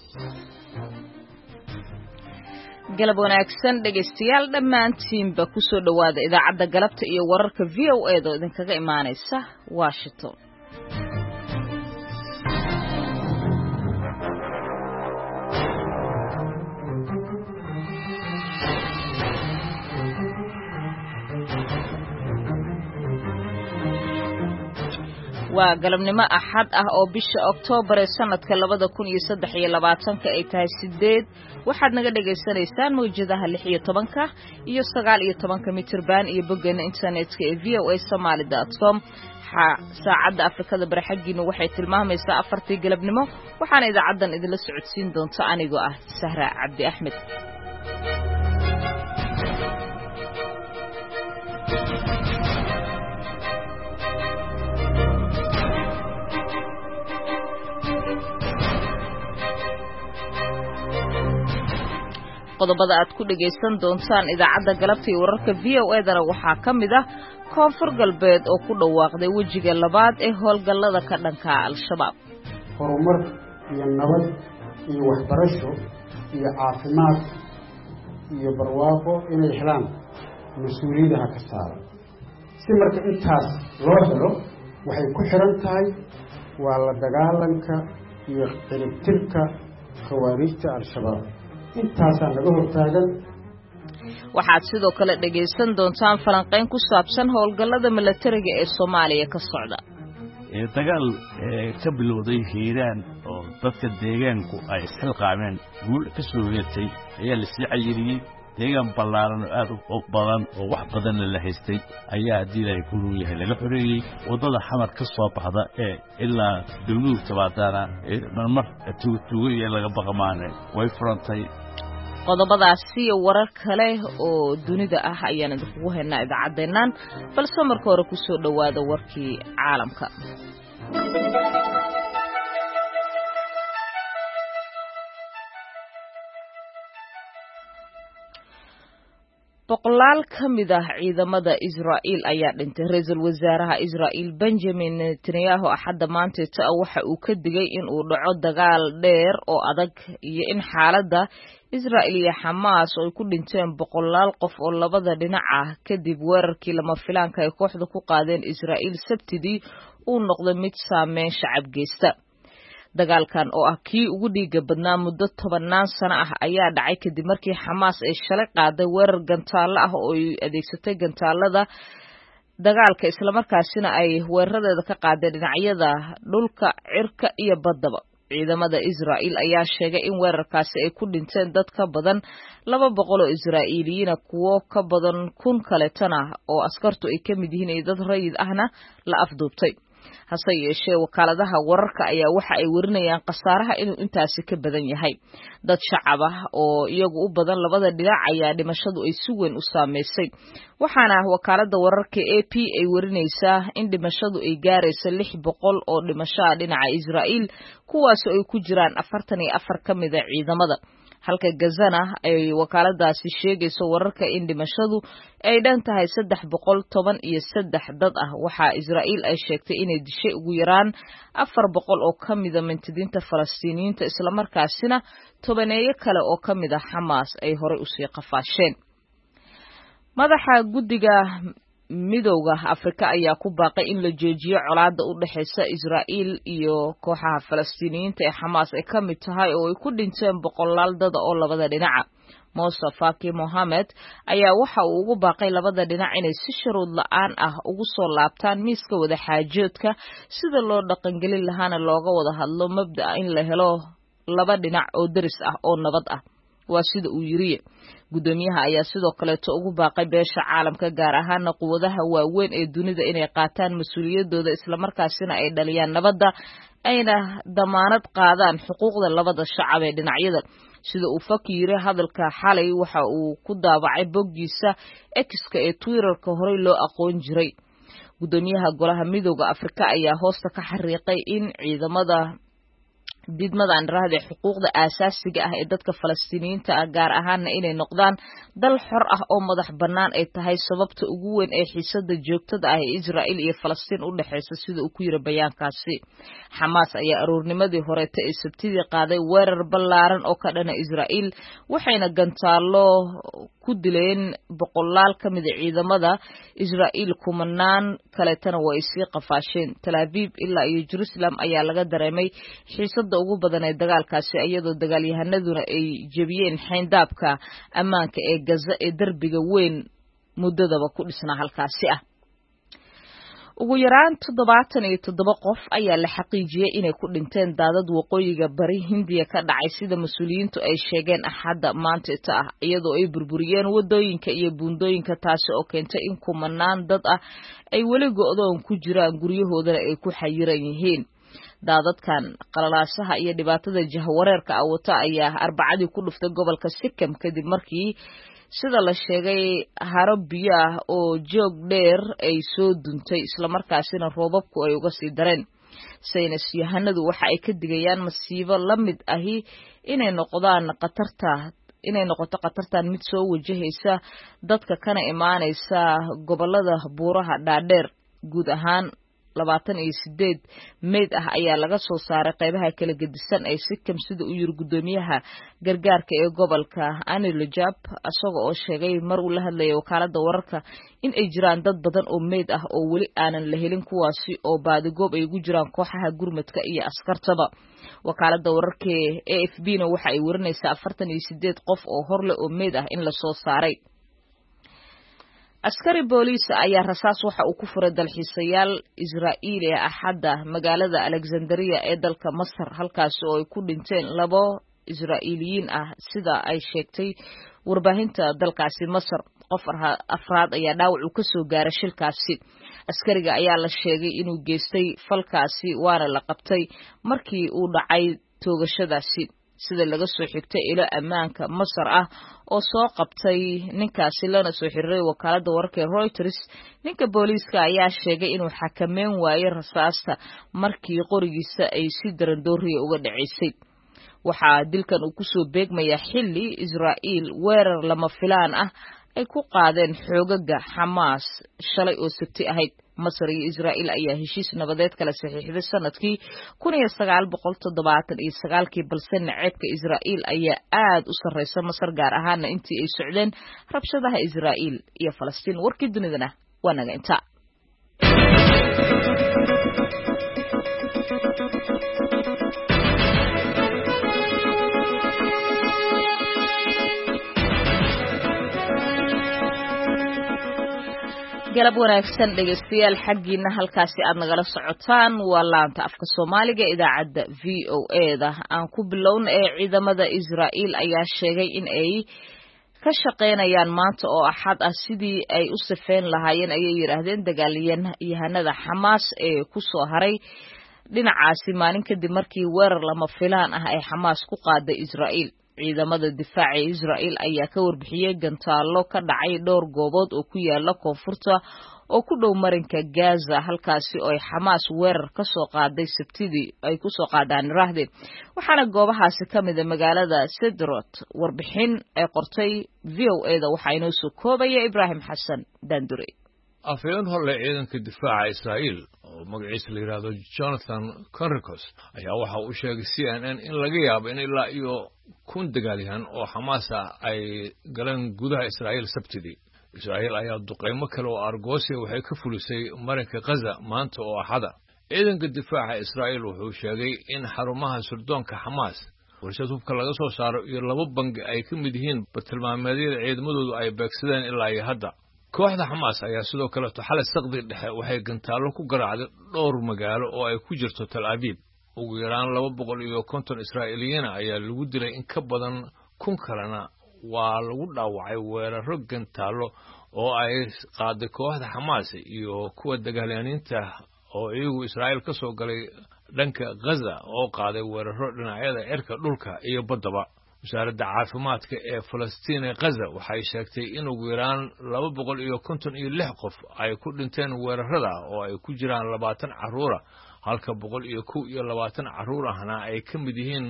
galab wanaagsan dhegeystayaal dhammaantiinba ku soo dhawaada idaacadda galabta iyo wararka VOA da idinkaga imaanaysa Washington. waa galabnimo axad ah oo bisha Oktoobar ee sanadka 2023 ay tahay 8 waxaad naga dhageysanaysaan mawjadaha 16 iyo 19 mitir baan iyo boggeena internetka ee voasomali.com saacadda Afrikada bari xaqiina waxay tilmaamaysaa 4 galabnimo waxaana idaacadan idinla socodsiin doonta anigoo ah Sahra Cabdi Axmed. qodobada aad ku dhageysan doontaan idaacadda galabta iyo wararka VOA da waxaa kamid ah koonfur galbeed oo ku dhawaaqday wajiga labaad ee howlgallada ka dhanka al-shabaab. horumar iyo nabad iyo waxbarasho iyo caafimaad iyo barwaaqo inay helaan mas'uuliyadaha ka saaran si marka intaas loo helo waxay ku xiran tahay waa la dagaalanka iyo ciribtirka khawaarijta al-shabaab. intaasaan laga hortaagan. waxaad sidoo kale dhageysan doontaan falanqeyn ku saabsan howlgallada milatariga ee Soomaaliya ka socda. dagaal ka bilowday Hiiraan oo dadka deegaanku ay xilqaameen guul ka soo yeetay ayaa la sii cayiriyay deegaan ballaaran oo aad u badan oo wax badan la haystay ayaa diilay ku yahay laga xoreeyay wadada xamar ka soo baxda ee ilaa dawlad tabaadana marmar tuugo iyo laga baqamaanay way furantay. qodobadaasi iyo warar kale oo dunida ah ayaan idinku haynaa idaacadeennan balse marka hore ku soo dhawaada warkii caalamka. boqolaal ka mid ah ciidamada Israa'iil ayaa dhintay. Ra'iisul Wasaaraha Israa'iil Benjamin Netanyahu axadda maanta waxa uu ka digay in uu dhaco dagaal dheer oo adag iyo in xaaladda Israa'iil iyo Xamaas ay ku dhinteen boqolaal qof oo labada dhinac ah kadib weerarkii lama filaanka ay kooxda ku qaadeen Israa'iil Sabtidii uu noqday mid saameyn shacab geysta. dagaalkan oo ah kii ugu dhiiga badnaa muddo 10 sano ah ayaa dhacay kadib markii Xamaas ay shalay qaaday weerar gantaalo ah oo ay adeegsatay gantaalada dagaalka isla markaasina ay weeraradeeda ka qaadeen dhinacyada dhulka cirka iyo baddaba. ciidamada Israa'iil ayaa sheegay in weerarkaasi ay ku dhinteen dad ka badan 200 oo Israa'iiliyiin kuwo ka badan 1,000 kaleetana oo askartu ay ka mid yihiin dad rayid ahna la afduubtay. hase yeeshee wakaaladaha wararka ayaa waxa ay warinayaan khasaaraha inuu intaasi ka badan yahay. dad shacab ah oo iyagu u badan labada dhinac ayaa dhimashadu ay si weyn u saameysay waxaana wakaalada wararka AP ay warinaysaa in dhimashadu ay gaarayso 600 oo dhimasho dhinaca Israa'iil kuwaas oo ay ku jiraan 44 ka mid ah ciidamada halka Gazana ay wakaaladaasi sheegayso wararka in dhimashadu ay dhan tahay 313 dad ah. waxa Israa'iil ay sheegtay inay dishay ugu yaraan 400 oo ka mid ah mintidiinta Falastiiniyiinta isla markaasina 10 kale oo ka mid ah Xamaas ay hore u sii qafaasheen. madaxa guddiga midowga Afrika ayaa ku baaqay in la joojiyo colaadda u dhaxaysa Israa'iil iyo kooxaha Falastiiniyiinta ee Xamaas ay ka mid tahay oo ay ku dhinteen boqolaal dad oo labada dhinac. Musa Faki Mohamed ayaa waxa uu ugu baaqay labada dhinac inay si shuruud la'aan ah ugu soo laabtaan miiska wada xaajoodka sida loo dhaqangelin lahaana looga wada hadlo mabda'a in la helo laba dhinac oo daris ah oo nabad ah. waa sida uu yiri. gudoomiyaha ayaa sidoo kale ugu baaqay beesha caalamka gaar ahaan quwadaha waaweyn ee dunida inay qaataan mas'uuliyadooda isla markaasina ay dhaliyaan nabadda ayna damaanad qaadaan xuquuqda labada shacab ee dhinacyada. sida uu Fakir hadalka xalay waxa uu ku daabacay boggiisa X-ka ee Twitter-ka hore loo aqoon jiray. gudoomiyaha golaha midowga Afrika ayaa hoosta ka xariiqay in ciidamada didmadan raahday xuquuqda aasaasiga ah ee dadka Falastiiniyiinta ah gaar ahaan inay noqdaan dal xor ah oo madax bannaan ay tahay sababta ugu weyn ee xiisada joogtada ah ee Israa'iil iyo Falastiin u dhaxaysa sida uu ku yiri bayaankaasi Xamaas ayaa aroornimadii horeeta ee Sabtidii qaaday weerar ballaaran oo ka dhana Israa'iil waxayna gantaalo ku dileen boqolaal ka mid ah ciidamada Israa'iil kumanaan kaleetana way sii qafaasheen Tel Aviv ilaa iyo Jerusalem ayaa laga dareemay xiisada ugu badan ee dagaalkaasi iyadoo dagaalyahanaduna ay jabiyeen xeyndaabka ammaanka ee Gaza ee darbiga weyn muddadaba ku dhisnaa halkaasi ah ugu yaraan 77 qof ayaa la xaqiijiyay inay ku dhinteen daadad waqooyiga bari Hindiya ka dhacay sida mas'uuliyiintu ay sheegeen Axadda maanta ah iyadoo ay burburiyeen wadooyinka iyo buundooyinka taasi oo keentay in kumanaan dad ah ay weli go'doon ku jiraan guryahoodana ay ku xayiran yihiin daadadkan qalalaasaha iyo dhibaatada jahwareerka wata ayaa Arbacadii ku dhuftay gobolka Sikkim kadib markii sida la sheegay haro biyo ah oo joog dheer ay soo duntay isla markaasina roobabku ay uga sii dareen saynis yahanadu waxa ay ka digayaan masiibo la mid ahi inay noqoto qatartan mid soo wajahaysa dadka kana imaanaysa gobolada buuraha dhaadheer guud ahaan 28 meed ah ayaa laga soo saaray qaybaha kala gedisan ee Sikkim sida uu yiri gudoomiyaha gargaarka ee gobolka Anil Rajab asagoo oo sheegay mar uu la hadlayay wakaalada wararka in ay jiraan dad badan oo meed ah oo weli aanan la helin kuwaasi oo baadigoob ay ugu jiraan kooxaha gurmadka iyo askartaba wakaalada wararka ee AFP-na waxa ay warinaysaa 48 qof oo horle oo meed ah in la soo saaray askari booliis ayaa rasaas waxa uu ku furay dalxiisayaal Israa'iili ah Axadda magaalada Alexandria ee dalka Masar halkaas oo ay ku dhinteen 2 Israa'iiliyiin ah sida ay sheegtay warbaahinta dalkaasi Masar qof afraad ayaa dhaawac uu ka soo gaaray shilkaasi askariga ayaa la sheegay inuu geystay falkaasi waana la qabtay markii uu dhacay toogashadaasi sida laga soo xigtay ilo ammaanka Masar ah oo soo qabtay ninkaasi lana soo xiriiray wakaalada wararka Reuters ninka booliiska ayaa sheegay inuu xakameyn waayay rasaasta markii qorigiisa ay si daran dooriye uga dhaceysay waxa dilkan uu ku soo beegmaya xilli Israa'iil weerar lama filaan ah ay ku qaadeen xoogaga Xamaas shalay oo Sabti ahayd Masar iyo Israa'iil ayaa heshiis nabadeed kala saxiixday sanadkii 1979 balse naceebka Israa'iil ayaa aad u sareysa Masar gaar ahaan intii ay socdeen rabshadaha Israa'iil iyo Falastiin warkii dunidana waa naga inta galab wanaagsan dhageystayaal xaqiina halkaasi aad nagala socotaan waa laanta afka Soomaaliga idaacadda VOA-da aan ku bilowna ee ciidamada Israa'iil ayaa sheegay in ay ka shaqeynayaan maanta oo Axad ah sidii ay u safeen lahaayeen ayay yiraahdeen dagaalyahanada Xamaas ee ku soo haray dhinacaasi maalin kadib markii weerar lama filaan ah ay Xamaas ku qaaday Israa'iil ciidamada difaaca Israa'iil ayaa ka warbixiyay gantaalo ka dhacay dhowr goobood oo ku yaala koonfurta oo ku dhow marinka Gaza halkaasi oo ay Xamaas weerar ka soo qaaday Sabtidii ay ku soo qaadaan raahde waxaana goobahaasi kamid ah magaalada Sderot warbixin ay qortay VOA-da waxa inoo soo koobaya Ibrahim Xasan Dandure afayeen hore ciidanka difaaca Israa'iil oo magaciisa la yiraahdo Jonathan Conricos ayaa waxa uu sheegay CNN in laga yaabo in ilaa iyo 1,000 dagaalyahan oo Xamaas ah ay galeen gudaha Israa'iil Sabtidii Israa'iil ayaa duqeymo kale oo argoosi waxay ka fulisay marinka Gaza maanta oo Axada ciidanka difaaca Israa'iil wuxuu sheegay in xarumaha sirdoonka Xamaas warshad hubka laga soo saaro iyo 2 bangi ay ka mid yihiin bartilmaameedyada ciidamadoodu ay beegsadeen ilaa iyo hadda kooxda Xamaas ayaa sidoo kale xalay saqdi dhexe waxay gantaalo ku garaacday dhowr magaalo oo ay ku jirto Tel Aviv ugu yaraan 250 Israa'iiliyiin ayaa lagu dilay in ka badan 1,000 kalena waa lagu dhaawacay weeraro gantaalo oo ay qaaday kooxda Xamaas iyo kuwa dagaalyaaniinta oo iyagu Israa'iil ka soo galay dhanka Gaza oo qaaday weeraro dhinacyada cirka dhulka iyo baddaba wasaaradda caafimaadka ee Falastiin ee Gaza waxay sheegtay in ugu yaraan 256 qof ay ku dhinteen weerarada oo ay ku jiraan 20 carruur halka 121 carruur ahna ay ka mid yihiin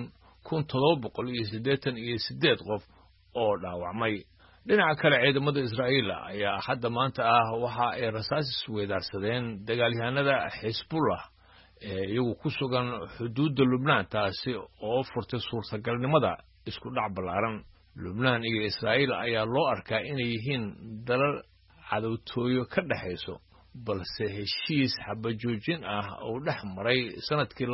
1788 qof oo dhaawacmay. dhinaca kale ciidamada Israa'iil ayaa hadda maanta waxa ay rasaas isweydaarsadeen dagaalyahanada Xisbullah iyagu ku sugan xuduudda Lubnaan, taasi oo furtay suurtagalnimada isku dhac ballaaran. Lubnaan iyo Israa'iil ayaa loo arkaa inay yihiin dalal cadowtooyo ka dhaxayso, balse heshiis xabajoojin oo dhex maray sanadkii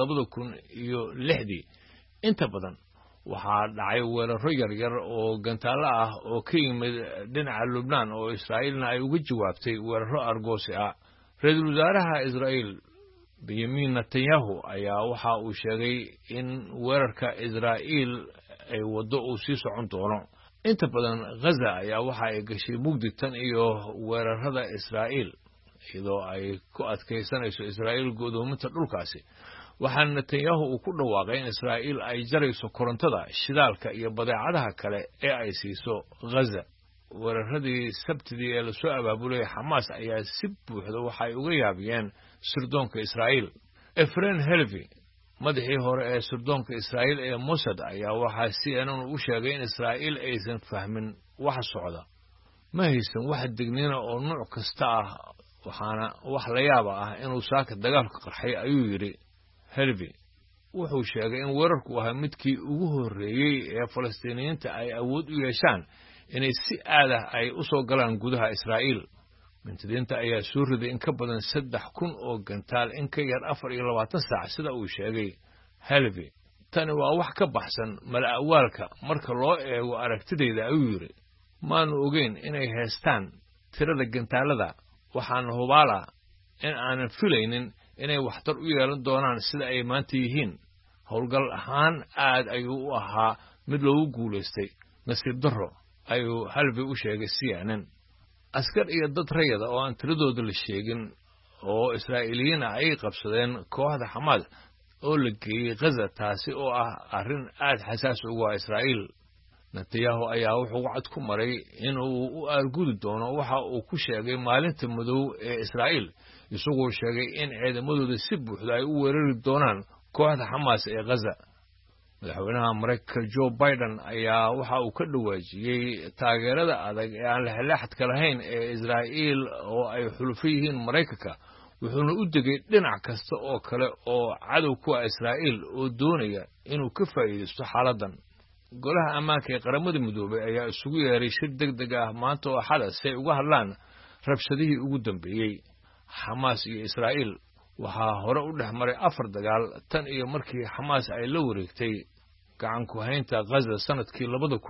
2006 inta badan waxaa dhacay weeraro yaryar oo gantaalo oo ka yimid dhinaca Lubnaan oo Israa'iilna ay uga jawaabtay weeraro argoosi Ra'iisul Wasaaraha Israa'iil Benjamin Netanyahu ayaa waxa uu sheegay in weerarka Israa'iil ay wado uu sii socon doono. inta badan Gaza ayaa waxa ay gashay mugdi tan iyo weerarada Israa'iil, iyadoo ay ku adkaysanayso Israa'iil godoominta dhulkaasi. waxaan Netanyahu uu ku dhawaaqay in Israa'iil ay jarayso korontada, shidaalka iyo badeecadaha kale ee ay siiso Gaza. weeraradii Sabtidii ee la soo abaabulay Hamas ayaa si buuxda waxa ay uga yaabiyeen sirdoonka Israa'iil. Efraim Helvi, madaxii hore ee sirdoonka Israa'iil ee Mossad, ayaa waxa CNN u sheegay in Israa'iil aysan fahmin waxa socda, ma haysan wax digniina oo nooc kasta waxaana wax la yaab inuu saaka dagaalka qarxay, ayuu yiri Helvi. wuxuu sheegay in weerarku ahaa midkii ugu horreeyay ee Falastiiniyiinta ay awood u yeeshaan inay si ay u soo galaan gudaha Israa'iil. mintidiinta ayaa soo riday in ka badan 3,000 oo gantaal in ka yar 24 saac, sida uu sheegay Helvi. tani waa wax ka baxsan mala'awaalka marka loo eego aragtidayda, ayuu yiri. maanu ogeyn inay haystaan tirada gantaalada, waxaan hubaala in aanan filaynin inay waxtar u yeelan doonaan sida ay maanta yihiin. howlgal ahaan aad ayuu u ahaa mid loogu guulaystay. nasiib darro, ayuu Helvi u sheegay CNN. askar iyo dad rayada oo aan tiradooda la sheegin oo Israa'iiliyiin ay qabsadeen kooxda Hamas oo la geeyay Gaza, taasi oo arrin aad xasaas ugu Israa'iil. Netanyahu ayaa wuxuu cad ku maray in uu u argudi doono waxa uu ku sheegay maalinta madow ee Israa'iil, isagoo sheegay in ciidamadooda si buuxda ay u weerari doonaan kooxda Hamas ee Gaza. madaxweynaha Mareykanka Joe Biden ayaa waxa uu ka dhawaajiyay taageerada adag ee aan leexleexadka lahayn ee Israa'iil oo ay xulufo yihiin Mareykanka, wuxuuna u degay dhinac kasta oo kale oo cadow ku Israa'iil oo doonaya inuu ka faa'iideysto xaaladdan. golaha ammaanka ee qaramada midoobay ayaa isugu yeeray shir degdeg maanta oo Axad si ay uga hadlaan rabshadihii ugu dambeeyay. Hamas iyo Israa'iil waxaa hore u dhex maray 4 dagaal tan iyo markii Hamas ay la wareegtay gacan ku haynta Gaza sanadkii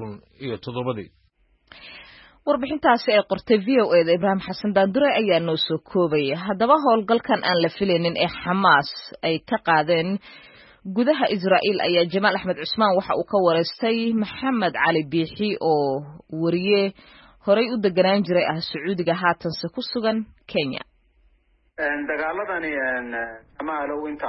2007. warbixintaasi ay qortay VOA da Ibrahim Xasan Daandure ayaa noo soo koobay. haddaba howlgalkan aan la filaynin ee Hamas ay ka qaadeen gudaha Israa'iil ayaa Jamaal Axmed Cusmaan waxa uu ka wareystay Maxamed Cali Biixi oo wariye horey u deganaan jiray Sacuudiga haatanse ku sugan Kenya. dagaaladani Jamaalow inta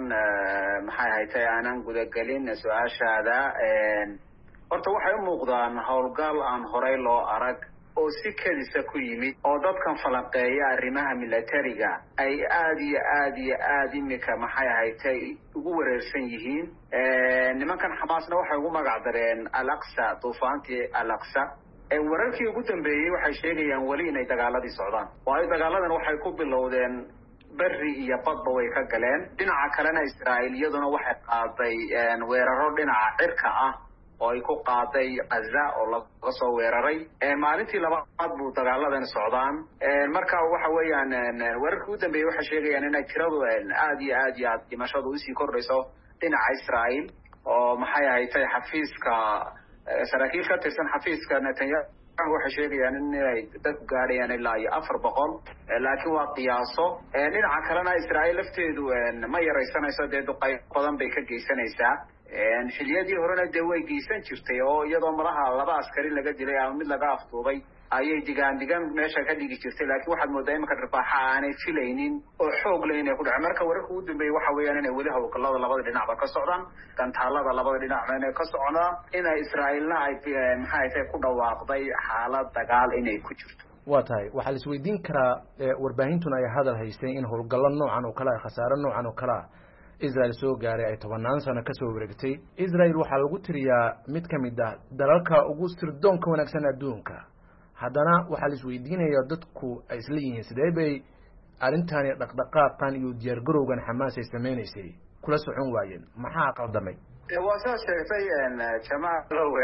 aanan gudagelin su'aashaada, horta waxay u muuqdaan howlgal aan horey loo arag oo si kedisa ku yimid oo dadkan falanqeeya arrimaha militariga ay aad imika ugu wareersan yihiin. nimankan Hamasna waxay ugu magac dareen Al-Aqsa, duufaantii Al-Aqsa. wararkii ugu dambeeyay waxay sheegayaan wali inay dagaaladii socdaan. waayo dagaaladan waxay ku bilowdeen bari iyo badba way ka galeen. dhinaca kalena Israa'iil iyaduna waxay qaaday weeraro dhinaca cirka oo ay ku qaaday Gaza oo laga soo weeraray. maalintii labaad buu dagaaladan socdaan. marka waxa weeyaan wararkii ugu dambeeyay waxay sheegayaan inay tiradu aad dhimashadu usii kordhayso dhinaca Israa'iil oo xafiiska saraakiil ka tirsan xafiiska Netanyahu waxay sheegayaan inay dad gaarayaan ilaa 400, laakiin waa qiyaaso. dhinaca kalena Israa'iil lafteedu ma yaraysanayso, duqeyb badan bay ka geysanaysaa. xiliyadii horena way geysan jirtay oo iyadoo malaha 2 askari laga dilay ama mid laga afduubay ayay digaan meesha ka dhigi jirtay. laakiin waxaad moodaa in rifaaxa aanay filaynin oo xoog leh inay ku dhacaan. marka wararka ugu dambeeyay waxa weeyaan inay weli howlgallada labada dhinacba ka socdaan, gantaalada labada dhinacba inay ka socdaan, inay Israa'iilna ay ku dhawaaqday xaalad dagaal inay ku jirto. واتاي وحال سويدين كرا warbaahintan ay hadal haysteen in howlgallo noocan oo kala khasaaro noocan oo kala Israel soo gaaray ay 10 sano ka soo wareegtay Israel waxa lagu tiriyaa mid kamid ah dalalka ugu sirdoonka wanaagsan adduunka haddana waxa la isweydiinayaa dadku ay isla yihiin sidee bay arrintan dhaqdhaqaaqan iyo diyaar garowgan Xamaas ay sameeynaysaa kula socon waayeen maxaa qaldamay waa sheegtay Jamaal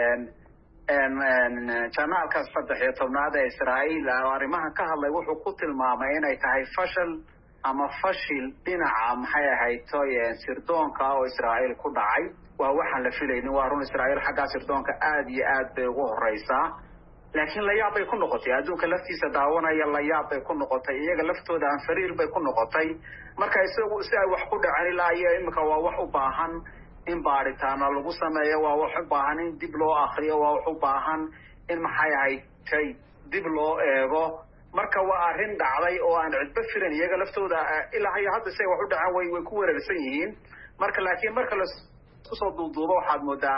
janaalkaas 13aad ee Israa'iil arrimaha ka hadlay wuxuu ku tilmaamay inay tahay fashil dhinaca maxay ahayd sirdoonka oo Israa'iil ku dhacay waa waxaan la filaynin waa run Israa'iil xagga sirdoonka aad iyo aad bay ugu horeysaa laakiin la yaab bay ku noqotay adduunka laftiisa daawanaya la yaab bay ku noqotay iyaga laftooda aan fariir bay ku noqotay marka isagu si ay wax ku dhacaan ilaa iyo imika waa wax u baahan in baaritaano lagu sameeyo waa wax u baahan in dib loo akhriyo waa wax u baahan in maxay ahayd dib loo eego marka waa arrin dhacday oo aan cidba filan iyaga laftooda ilaa iyo hadda say wax u dhacaan way ku wareersan yihiin marka laakiin marka la isku soo duuduubo waxaad moodaa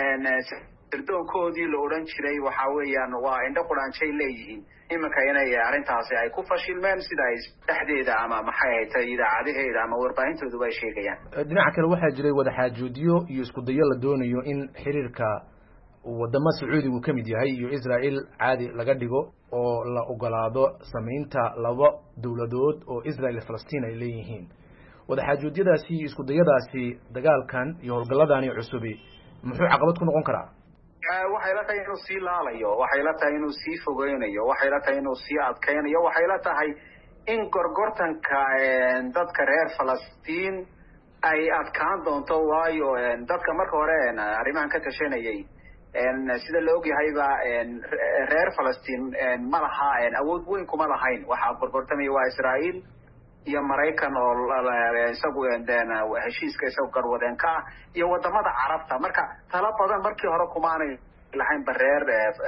sirdoonkoodii la oran jiray waxa weeyaan waa indho quraanjay leeyihiin iminka inay arrintaasi ay ku fashilmeen sida ay dhexdeeda ama maxay ahayd idaacadaheeda ama warbaahintoodu ay sheegayaan dhinaca kale waxaa jiray wada xaajoodiyo iyo isku dayo la doonayo in xiriirka wadamo Sacuudigu ka mid yahay iyo Israa'iil caadi laga dhigo oo la ogolaado sameynta laba dawladood oo Israa'iil iyo Falastiin ay leeyihiin wada xaajoodiyadaasi isku dayadaasi dagaalkan iyo howlgalladani cusubi muxuu caqabad ku noqon karaa waxay la tahay inuu sii laalayo waxay la tahay inuu sii fogeynayo waxay la tahay inuu sii adkeynayo waxay la tahay in gorgortanka dadka reer Falastiin ay adkaan doonto waayo dadka marka hore arrimahan ka tashanayay sida la ogyahay reer Falastiin ma laha awood weyn kuma lahayn waxa gorgortamay waa Israa'iil iyo Mareykan oo isagu heshiiska isagu garwadeenka iyo wadamada Carabta marka tala badan markii hore kumaanay lahayn bareer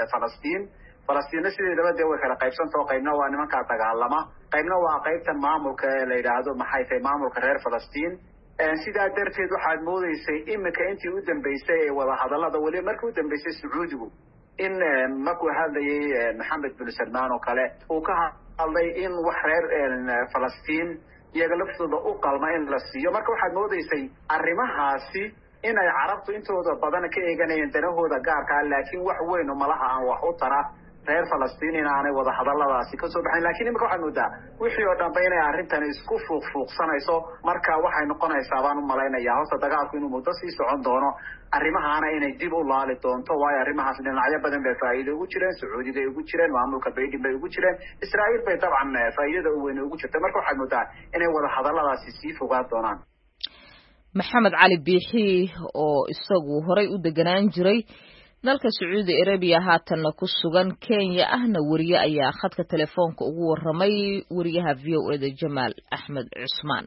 Falastiin sideedaba way kala qaybsanto qaybna waa nimanka dagaalama qaybna waa qaybtan maamulka la yiraahdo maxay tahay maamulka reer Falastiin sidaa darteed waxaad moodeysay imika intii u dambeysay ee wada hadallada wali markii u dambeysay Sacuudigu in markuu hadlayay Maxamed bin Salmaan oo kale uu ka hadlay in wax reer Falastiin iyaga laftooda u qalma in la siiyo marka waxaad moodeysay arrimahaasi in ay Carabtu intooda badan ka eeganayeen danahooda gaarka ah laakiin wax weyn oo malaha aan wax u tara reer Falastiin inaanay wada hadalladaasi ka soo baxin laakiin imika waxaad moodaa wixii oo dhanba inay arrintan isku fuuqsanayso marka waxay noqonaysaa baan u malaynayaa hoosta dagaalku inuu muddo sii socon doono arrimahaana inay dib u laali doonto waayo arrimahaas dhinacyo badan bay faa'iido ugu jireen Sacuudiga ugu jireen maamulka Biden bay ugu jireen Israa'iil bay dabcan faa'iidada u weyn ugu jirtay marka waxaad moodaa inay wada hadalladaasi sii fogaan doonaan Maxamed Cali Biixi oo isagu horay u deganaan jiray dalka Saudi Arabia haatanna ku sugan Kenya ahna wariye ayaa khadka telefoonka ugu waramay wariyaha VOA Jamal Ahmed Usman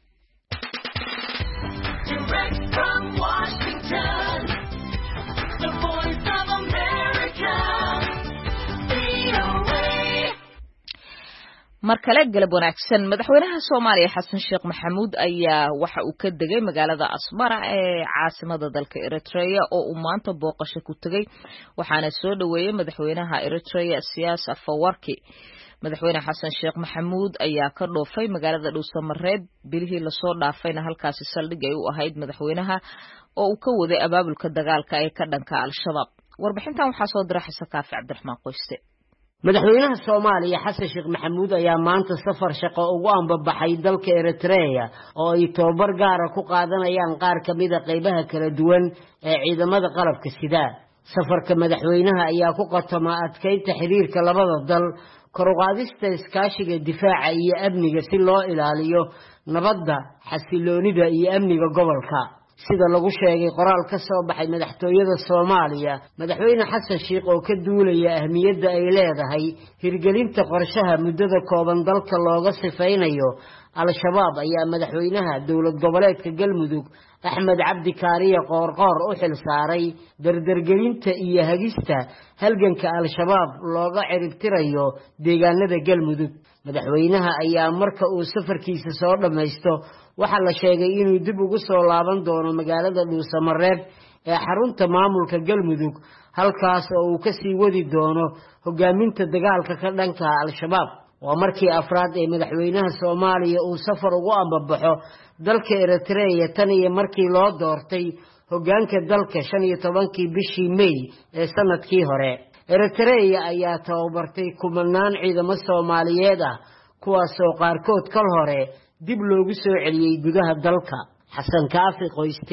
markale galab wanaagsan madaxweynaha Soomaaliya Xasan Sheekh Maxamuud ayaa waxa uu ka degay magaalada Asmara ee caasimada dalka Eritrea oo uu maanta booqasho ku tagay waxaana soo dhaweeyay madaxweynaha Eritrea Siyaas Afwerki madaxweyne Xasan Sheekh Maxamuud ayaa ka dhoofay magaalada Dhuusamareeb bilihii la soo dhaafayna halkaasi saldhig ay u ahayd madaxweynaha oo uu ka waday abaabulka dagaalka ee ka dhanka Al-Shabaab warbixintan waxa soo diray Xasan Kaafi Cabdiraxmaan Qoyste madaxweynaha Soomaaliya Xasan Sheekh Maxamuud ayaa maanta safar shaqo ugu ambabaxay dalka Eritrea oo ay tababar gaar ah ku qaadanayaan qaar kamid ah qaybaha kala duwan ee ciidamada qalabka sida safarka madaxweynaha ayaa ku qatama adkeynta xiriirka labada dal kor u qaadista iskaashiga difaaca iyo amniga si loo ilaaliyo nabadda xasiloonida iyo amniga gobolka sida lagu sheegay qoraal ka soo baxay madaxtooyada Soomaaliya madaxweyne Xasan Sheekh oo ka duulaya ahmiyadda ay leedahay hirgelinta qorshaha muddada kooban dalka looga sifeynayo Al-Shabaab ayaa madaxweynaha dowlad goboleedka Galmudug Axmed Cabdi Kaariye Qoorqoor u xil saaray dardargelinta iyo hagista halganka Al-Shabaab looga ciribtirayo deegaanada Galmudug madaxweynaha ayaa marka uu safarkiisa soo dhameysto waxa la sheegay inuu dib ugu soo laaban doono magaalada Dhuusamareeb ee xarunta maamulka galmudug halkaas oo uu ka sii wadi doono hogaaminta dagaalka ka dhanka al-shabaab. waa markii afraad ee madaxweynaha Soomaaliya uu safar ugu ambabaxo dalka Eritrea tan iyo markii loo doortay hoggaanka dalka 15kii bishii May ee sanadkii hore. Eritrea ayaa tababartay kumanaan ciidamo Soomaaliyeed ah kuwaas oo qaarkood kal hore dib loogu soo celiyay gudaha dalka. Xasan Kaafi Qoyste,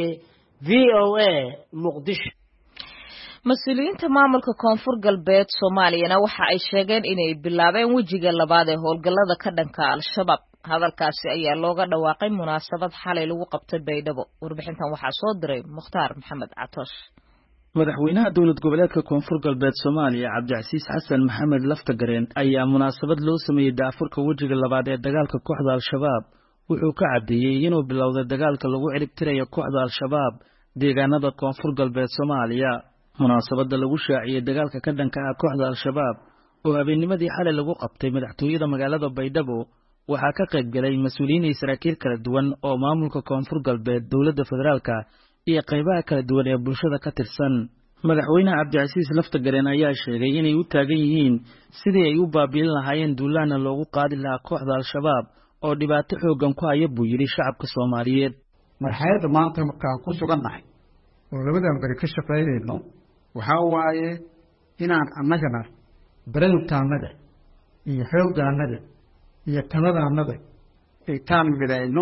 VOA, Muqdisho. mas-uuliyiinta maamulka koonfur galbeed Soomaaliyana waxa ay sheegeen inay bilaabeen wejiga labaad ee howlgallada ka dhanka al-shabaab. hadalkaasi ayaa looga dhawaaqay munaasabad xalay lagu qabtay Baydhabo. warbixintan waxaa soo diray Mukhtaar Maxamed Catoosh. madaxweynaha dowlad goboleedka koonfur galbeed Soomaaliya Cabdicasiis Xasan Maxamed Laftagareen ayaa munaasabad loo sameeyay daafurka wejiga labaad ee dagaalka kooxda al-shabaab wuxuu ka cadeeyay inuu bilowday dagaalka lagu ciribtirayo kooxda al-shabaab deegaanada koonfur galbeed Soomaaliya. munaasabada lagu shaaciyay dagaalka ka dhanka ah kooxda al-shabaab oo habeennimadii xalay lagu qabtay madaxtooyada magaalada Baydhabo waxaa ka qayb galay mas'uuliyiin iyo saraakiil kala duwan oo maamulka koonfur galbeed dowladda federaalka iyo qaybaha kala duwan ee bulshada ka tirsan. madaxweynaha Cabdicasiis Laftagareen ayaa sheegay inay u taagan yihiin sidii ay u baabi'in lahaayeen duulaana loogu qaadi lahaa kooxda al-shabaab oo dhibaato xoogan ku haya buu yiri shacabka Soomaaliyeed. marxaladda maanta markaan ku sugannahay oo labadan bari ka shaqaynayno waxaa waaye inaan annagana barnaamijkaanada iyo xooggaanada iyo taladaanada intaan midayno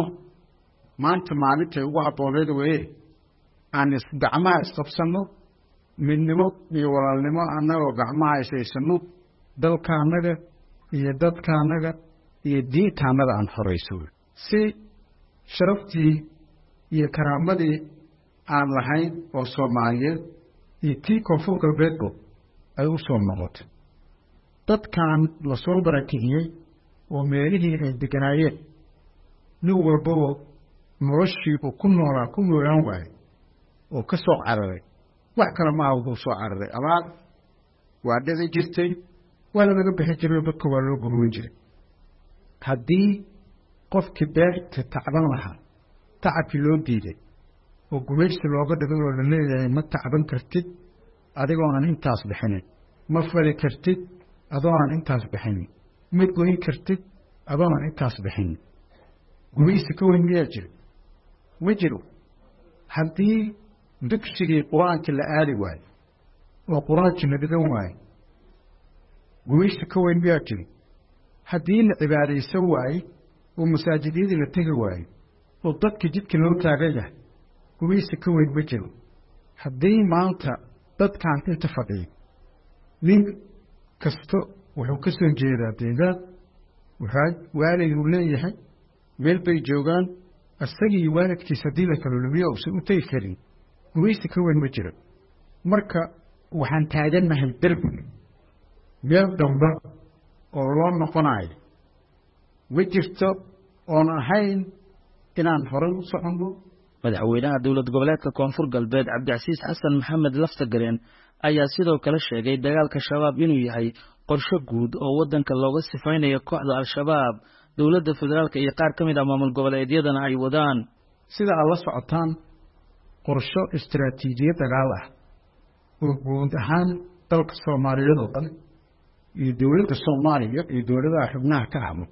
maanta maalintay ugu habbooneed weeye aan gacmaha isqabsanno midnimo iyo walaalnimo annagoo gacmaha ishaysano dalkaannaga iyo dadkaannaga iyo diintaanada aan horayso si sharaftii iyo karaamadii aan lahayn oo Soomaaliyeed iyo tii koonfur galbeedba ay u soo noqotay. dadkan la soo barakiciyey oo meelihii ay deganaayeen nin walbaba noloshii uu ku noolaan waayey oo ka soo cararay wax kale ma aha uu soo cararay abaar waa dhici jirtay waa laga bixi jiray dadka waa loo gurmin jiray. haddii qofkii beerta tacban lahaa tacabkii loo diiday oo gumaysi looga dhigay oo la leeyahay ma tacban kartid adigoonan intaas bixinin, ma fali kartid adoonan intaas bixinin, ma goyn kartid adoonan intaas bixinin. gumaysi ka weyn miyaa jiro? ma jiro. haddii dugsigii qur-aanka la aadi waayo oo qur-aankii la dhigan waayo gumaysi ka weyn miyaa jiro? haddii la cibaadaysan waayo oo masaajidyadii la tegi waayo oo dadka jidka loo taagan yahay gumaysi ka weyn ma jiro. haddii maanta dadkan inta fadhiya nin kasta wuxuu ka soo jeedaa deegaan waxaa waaliduu leeyahay meel bay joogaan asagii waalidkiis haddii la kala lumiyo uusan u tegi karin gumaysi ka weyn ma jiro. marka waxaan taagannahay derbi meel dambe oo loo noqonayo ma jirto oon ahayn inaan horay u soconno. madaxweynaha dowlad goboleedka koonfur galbeed Cabdicasiis Xasan Maxamed Laftagareen ayaa sidoo kale sheegay dagaalka shabaab inuu yahay qorshe guud oo wadanka looga sifaynayo kooxda al-shabaab dowladda federaalka iyo qaar ka mid ah maamul goboleedyadana ay wadaan. sida aad la socotaan qorshe istiraatiijiyad dagaal ah oo guud ahaan dalka Soomaaliyeed oo dhan iyo dowladda Soomaaliya iyo dowladaha xubnaha ka hamo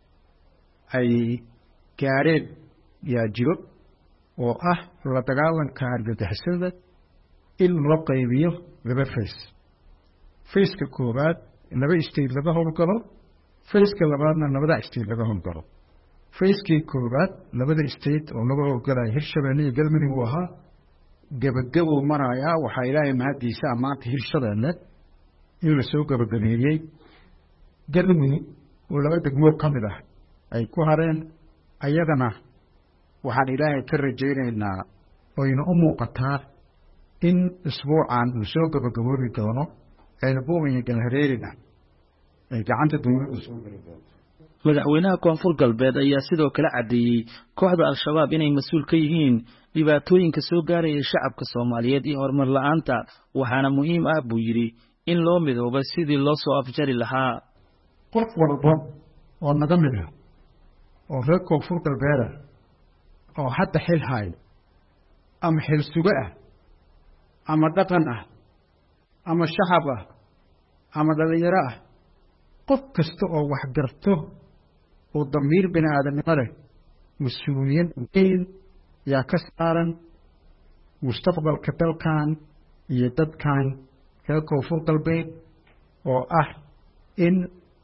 ay gaareen yaa jiro oo ah la dagaalanka argagixisada in loo qaybiyo laba fays. fayska koowaad laba state laga howlgalo, fayska labaadna labada state laga howlgalo. fayskii koowaad labada state oo laga howlgalaya Hirshabeelle iyo Galmudug uu ahaa gabagabo marayaa. waxaa ilaahay mahadiisa maanta Hirshabeelle in la soo gabagabeeyey. Galmudug oo laba degmo ka mid ah ay ku hareen ayadana waxaan ilaahay ka rajaynaynaa oyna u muuqataa in isbuucan uu soo gabagaboobi doono ceelbuumiyo galhareerina ay gacanta dowladda soo geli doonto. madaxweynaha koonfur galbeed ayaa sidoo kale cadeeyay kooxda al-shabaab inay mas'uul ka yihiin dhibaatooyinka soo gaaraya shacabka Soomaaliyeed iyo horumar la'aanta waxaana muhiim ah buu yiri in loo midoobo sidii loo soo afjari lahaa. qof walba oo naga mid ah oo reer koonfur galbeed oo hadda xil hayo ama xil suga ah ama dhaqan ah ama shacab ah ama dhalinyaro ah qof kasta oo wax garto oo damiir bini aadamnimo leh mas-uuliyad weyn yaa ka saaran mustaqbalka dalkan iyo dadkan reer koonfur galbeed oo ah in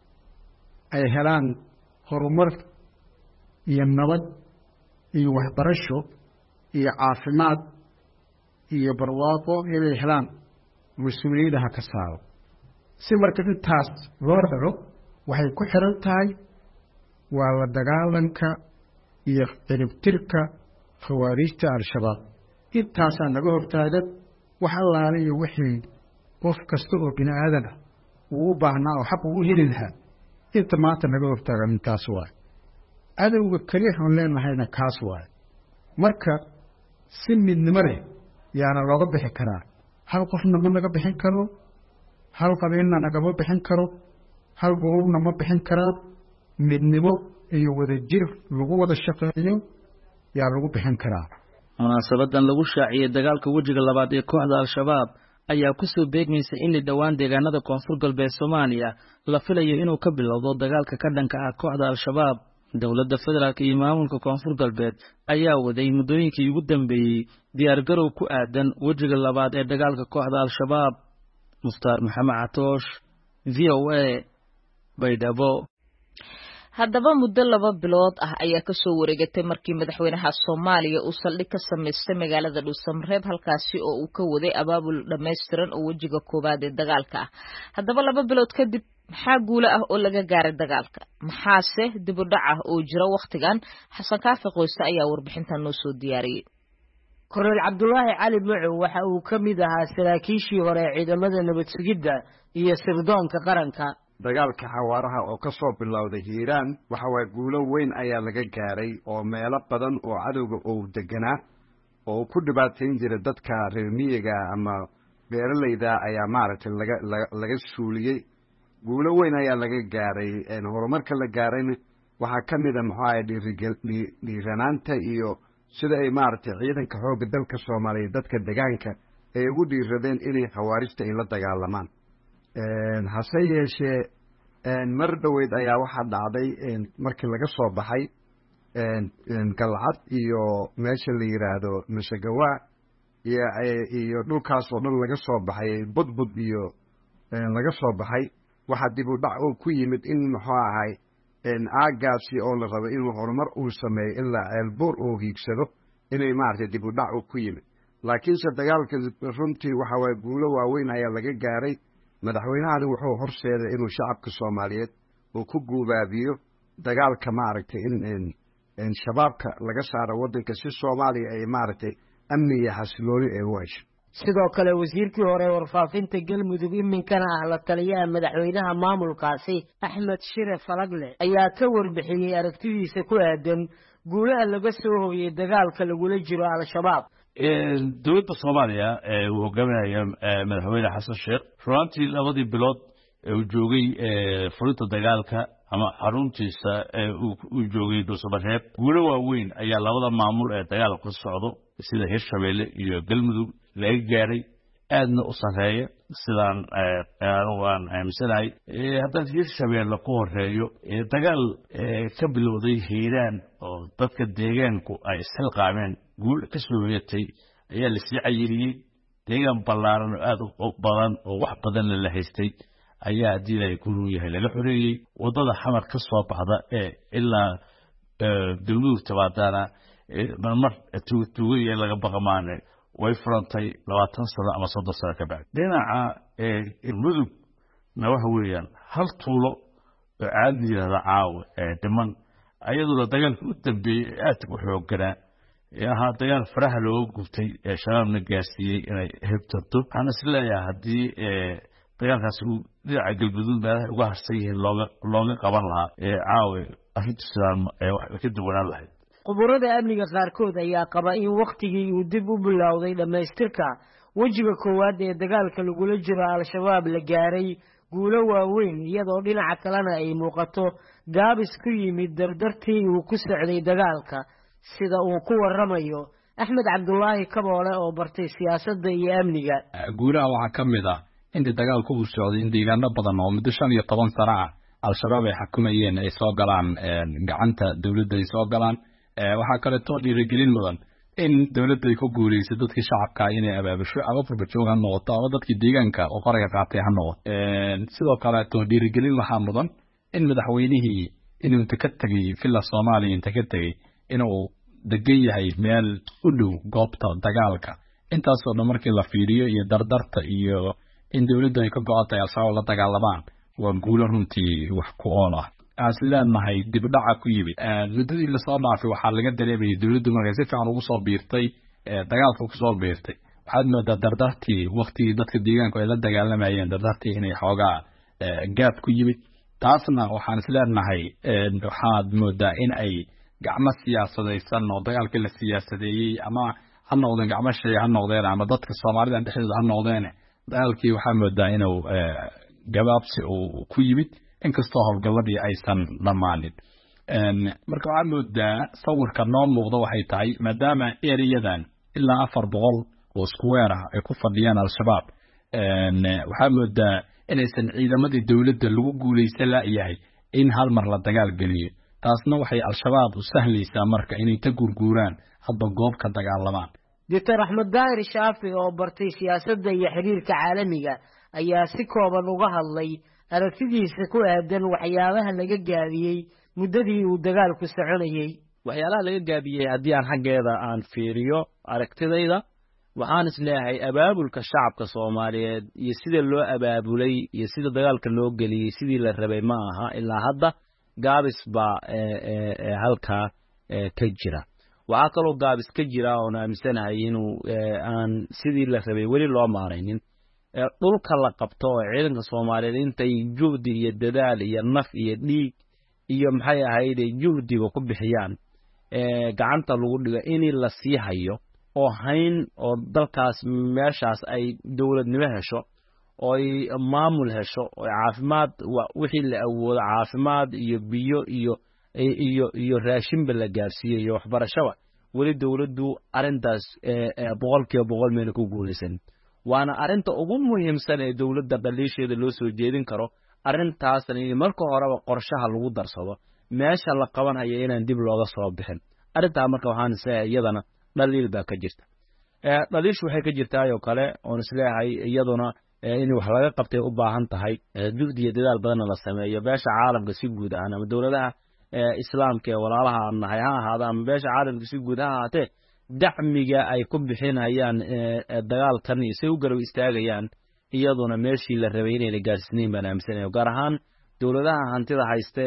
ay helaan horumar iyo nabad iyo waxbarasho iyo caafimaad iyo barwaaqo inay helaan mas-uuliyadaha ka saaro si marka intaas loo helo waxay ku xiran tahay waa la dagaalanka iyo ciribtirka khawaarijta al-shabaab intaasaa naga hortaagan wax allaale iyo wixii qof kasta oo bini aadan ah uu u baahnaa oo xaq uu u heli lahaa inta maanta naga hortaagan intaas waaye cadowga keliya aan leenahayna kaas waaye marka si midnimo leh yaana looga bixi karaa hal qofna ma naga bixin karo hal qabiilna nagama bixin karo hal gurubna ma bixin karaa midnimo iyo wadajir lagu wada shaqeeyo yaa lagu bixin karaa munaasabadan lagu shaaciyey dagaalka wejiga labaad ee kooxda al-shabaab ayaa ku soo beegmaysa in dhowaan deegaanada koonfur galbeed Soomaaliya la filayo inuu ka bilowdo dagaalka ka dhanka ah kooxda al-shabaab dawladda federaalka iyo maamulka koonfur galbeed ayaa waday muddooyinkii ugu dambeeyey diyaargarow ku aadan wejiga labaad ee dagaalka kooxda al-shabaab Mukhtaar Maxamed Catoosh VOA Baydhabo haddaba muddo 2 bilood ah ayaa ka soo wareegatay markii madaxweynaha Soomaaliya uu saldhig ka sameystay magaalada Dhuusamreeb halkaasi oo uu ka waday abaabul dhameystiran oo wejiga koobaad ee dagaalka ah haddaba 2 bilood kadib maxaa guulo ah oo laga gaaray dagaalka maxaase dib u dhac ah oo jira waqtigan Xasan Kaafi Qoyste ayaa warbixintan noo soo diyaariyay Korneyl Cabdullaahi Cali Macow waxa uu ka mid ahaa saraakiishii hore ee ciidamada nabad sugidda iyo sirdoonka qaranka dagaalka xawaaraha oo ka soo bilowday Hiiraan waxa way guulo weyn ayaa laga gaaray oo meelo badan oo cadowga uu deganaa oo ku dhibaateyn jiray dadka reer miyiga ama beeralayda ayaa maaragtay laga suuliyay guulo weyn ayaa laga gaaray horumarka la gaarayna waxaa ka mid ah maxaa dhiiranaanta iyo sida ay maaragtay ciidanka xoogga dalka Soomaaliya dadka deegaanka ay ugu dhiiradeen inay khawaarijta ay la dagaalamaan hase yeeshee mar dhoweyd ayaa waxaa dhacday markii laga soo baxay galcad iyo meesha la yiraahdo Masagawa iyo dhulkaas oo dhan laga soo baxay budbud iyo laga soo baxay waxaa dib u dhac oo ku yimid in maxaa ahay aagaasi oo la rabo inuu horumar uu sameeyo ilaa ceelbuur oo hiigsado inay maaragtay dib u dhac uu ku yimid laakiinse dagaalka runtii waxa waye guulo waaweyn ayaa laga gaaray madaxweynahani wuxuu horseeday inuu shacabka Soomaaliyeed uu ku guubaabiyo dagaalka maaragtay in shabaabka laga saaro wadanka si Soomaaliya ay maaragtay amni iyo xasilooni ay u hesho sidoo kale wasiirkii hore warfaafinta Galmudug iminkana ah la taliyaha madaxweynaha maamulkaasi Axmed Shire Falagle ayaa ka warbixiyay aragtidiisa ku aadan guulaha laga soo hooyay dagaalka lagula jiro al-shabaab dowladda Soomaaliya uu hogaaminayo madaxweyne Xasan Sheekh runtii 2 bilood uu joogay fulinta dagaalka ama xaruntiisa uu joogay Dhuusamreeb guulo waaweyn ayaa labada maamul ee dagaalka ku socdo sida Hirshabeelle iyo Galmudug laga gaaray aadna u sareeya sidaan waan aaminsanahay haddii Hirshabeelle ku horeeyo dagaal ka bilowday Hiiraan oo dadka deegaanku ay isxilqaameen guul ka soo yeetay ayaa la sii cayiriyay deegaan ballaaran oo aad u badan oo wax badan la haystay ayaa diilay ku yahay laga xoreeyay wadada xamar ka soo baxda ilaa Galmudug tabaadana mar tuugay laga baqamaanay way furantay 20 sano ama 30 sano ka bacd dhinaca Galmudug na waxa weeyaan hal tuulo oo caadiyada caaw dhiman ayadoo dagaalka u dambeeyay aad u xoogganaa yaa dagaal faraha loo gubtay shabaabna gaarsiiyay inay hebtarto waxaan isleeyahay haddii dagaalkaas uu dhinaca Galmudug meelaha uga harsan yihiin looga qaban lahaa caawe arrintu sidaan wax ka duwanaan lahayd quburada amniga qaarkood ayaa qaba in waqtigii uu dib u bilowday dhamaystirka wejiga koowaad ee dagaalka lagula jiro al-shabaab la gaaray guulo waaweyn iyadoo dhinaca kalena ay muuqato gaabis ku yimid dardartii uu ku socday dagaalka sida uu ku waramayo axmed cabdulaahi kaboole oo bartay siyaasadda iyo amniga. guulaha waxaa ka mid ah intii dagaalku uu socday in deegaano badan oo muddo 15 sano ah al-shabaab ay xukumayeen ay soo galaan gacanta dawladda ay soo galaan. waxaa kale oo dhiirigelin mudan in dawladda ay ku guuleysay dadkii shacabka inay abaabusho ama furbajoog ha noqoto ama dadkii deegaanka oo qaraga qaatay ha noqoto. sidoo kale oo dhiirigelin waxaa mudan in madaxweynihii inuu ka tagay filla Soomaaliya inta ka tagay inuu degan yahay meel u dhow goobta dagaalka. intaasoo dhan markii la fiiriyo iyo dardarta iyo in dawladda ay ka go'atay al-shabaab la dagaalamaan waa guulo runtii wax ku ool ah. asleenahay dib u dhaca ku yimid muddadii la soo dhaafay waxaa laga dareemayay dawladdu markay si fiican ugu soo biirtay dagaalka ku soo biirtay. waxaad moodaa dardartii waqtigii dadka deegaanka ay la dagaalamayeen dardartii inay xoogaa gaab ku yimid. taasna waxaan isleenahay waxaad moodaa in ay gacmo siyaasadaysan oo dagaalkii la siyaasadeeyey ama ha noqdeen gacmo shay ha noqdeen ama dadka Soomaalida dhexdooda ha noqdeen dagaalkii waxaa moodaa inuu gabaabsi uu ku yimid inkastoo howlgalladii aysan dhammaanin. marka waxaa moodaa sawirka noo muuqda waxay tahay maadaama ereyadan ilaa 400 oo square ah ay ku fadhiyaan al-shabaab waxaa moodaa inaysan ciidamadii dawladda lagu guuleysan la'yahay in hal mar la dagaal geliyo. taasna waxay al-shabaab u sahlaysaa marka inay ta gurguuraan hadba goob ka dagaalamaan. Dr. Axmed Daahir Shaafi oo bartay siyaasadda iyo xiriirka caalamiga ayaa si kooban uga hadlay aragtidiisa ku aadan waxyaabaha laga gaabiyey muddadii uu dagaalku soconayay. waxyaalaha laga gaabiyey haddii aan xaggeeda aan fiiriyo aragtidayda waxaan isleeyahay abaabulka shacabka Soomaaliyeed iyo sida loo abaabulay iyo sida dagaalka loo geliyay sidii la rabay ma aha ilaa hadda gaabis baa halka ka jira. waxaa kaloo gaabis ka jira oo aaminsanahay inuu aan sidii la rabay weli loo maaraynin. dhulka la qabto oo ciidanka Soomaaliyeed intay juhdi iyo dadaal iyo naf iyo dhiig iyo maxay ahayd juhdiga ku bixiyaan gacanta lagu dhigo in la sii hayo oo hayn oo dalkaas meeshaas ay dawladnimo hesho oo ay maamul hesho oo caafimaad wixii la awoodo caafimaad iyo biyo iyo raashinba la gaarsiiyo waxbarashada weli dawladdu arintaas 100% meel ku guuleysan. waana arinta ugu muhiimsan ee dawladda dhaliisheeda loo soo jeedin karo. arintaasna in marka horeba qorshaha lagu darsado meesha la qabanayo inaan dib looga soo bixin. arinta marka waxaan isleeyahay iyadana dhaliil baa ka jirta. dhaliishu waxay ka jirtaa oo kale oo isleeyahay iyaduna in wax laga qabtay u baahan tahay juhdi iyo dadaal badan la sameeyo beesha caalamka si guud ah ama dawladaha islaamka ee walaalaha nahay ha ahaada ama beesha caalamka si guud ah ahaatee dacmiga ay ku bixinayaan dagaalkan iyo si u garab istaagayaan iyaduna meeshii la rabay inay la gaarsiinayaan baan aaminsanahay. gaar ahaan dawladaha hantida haysta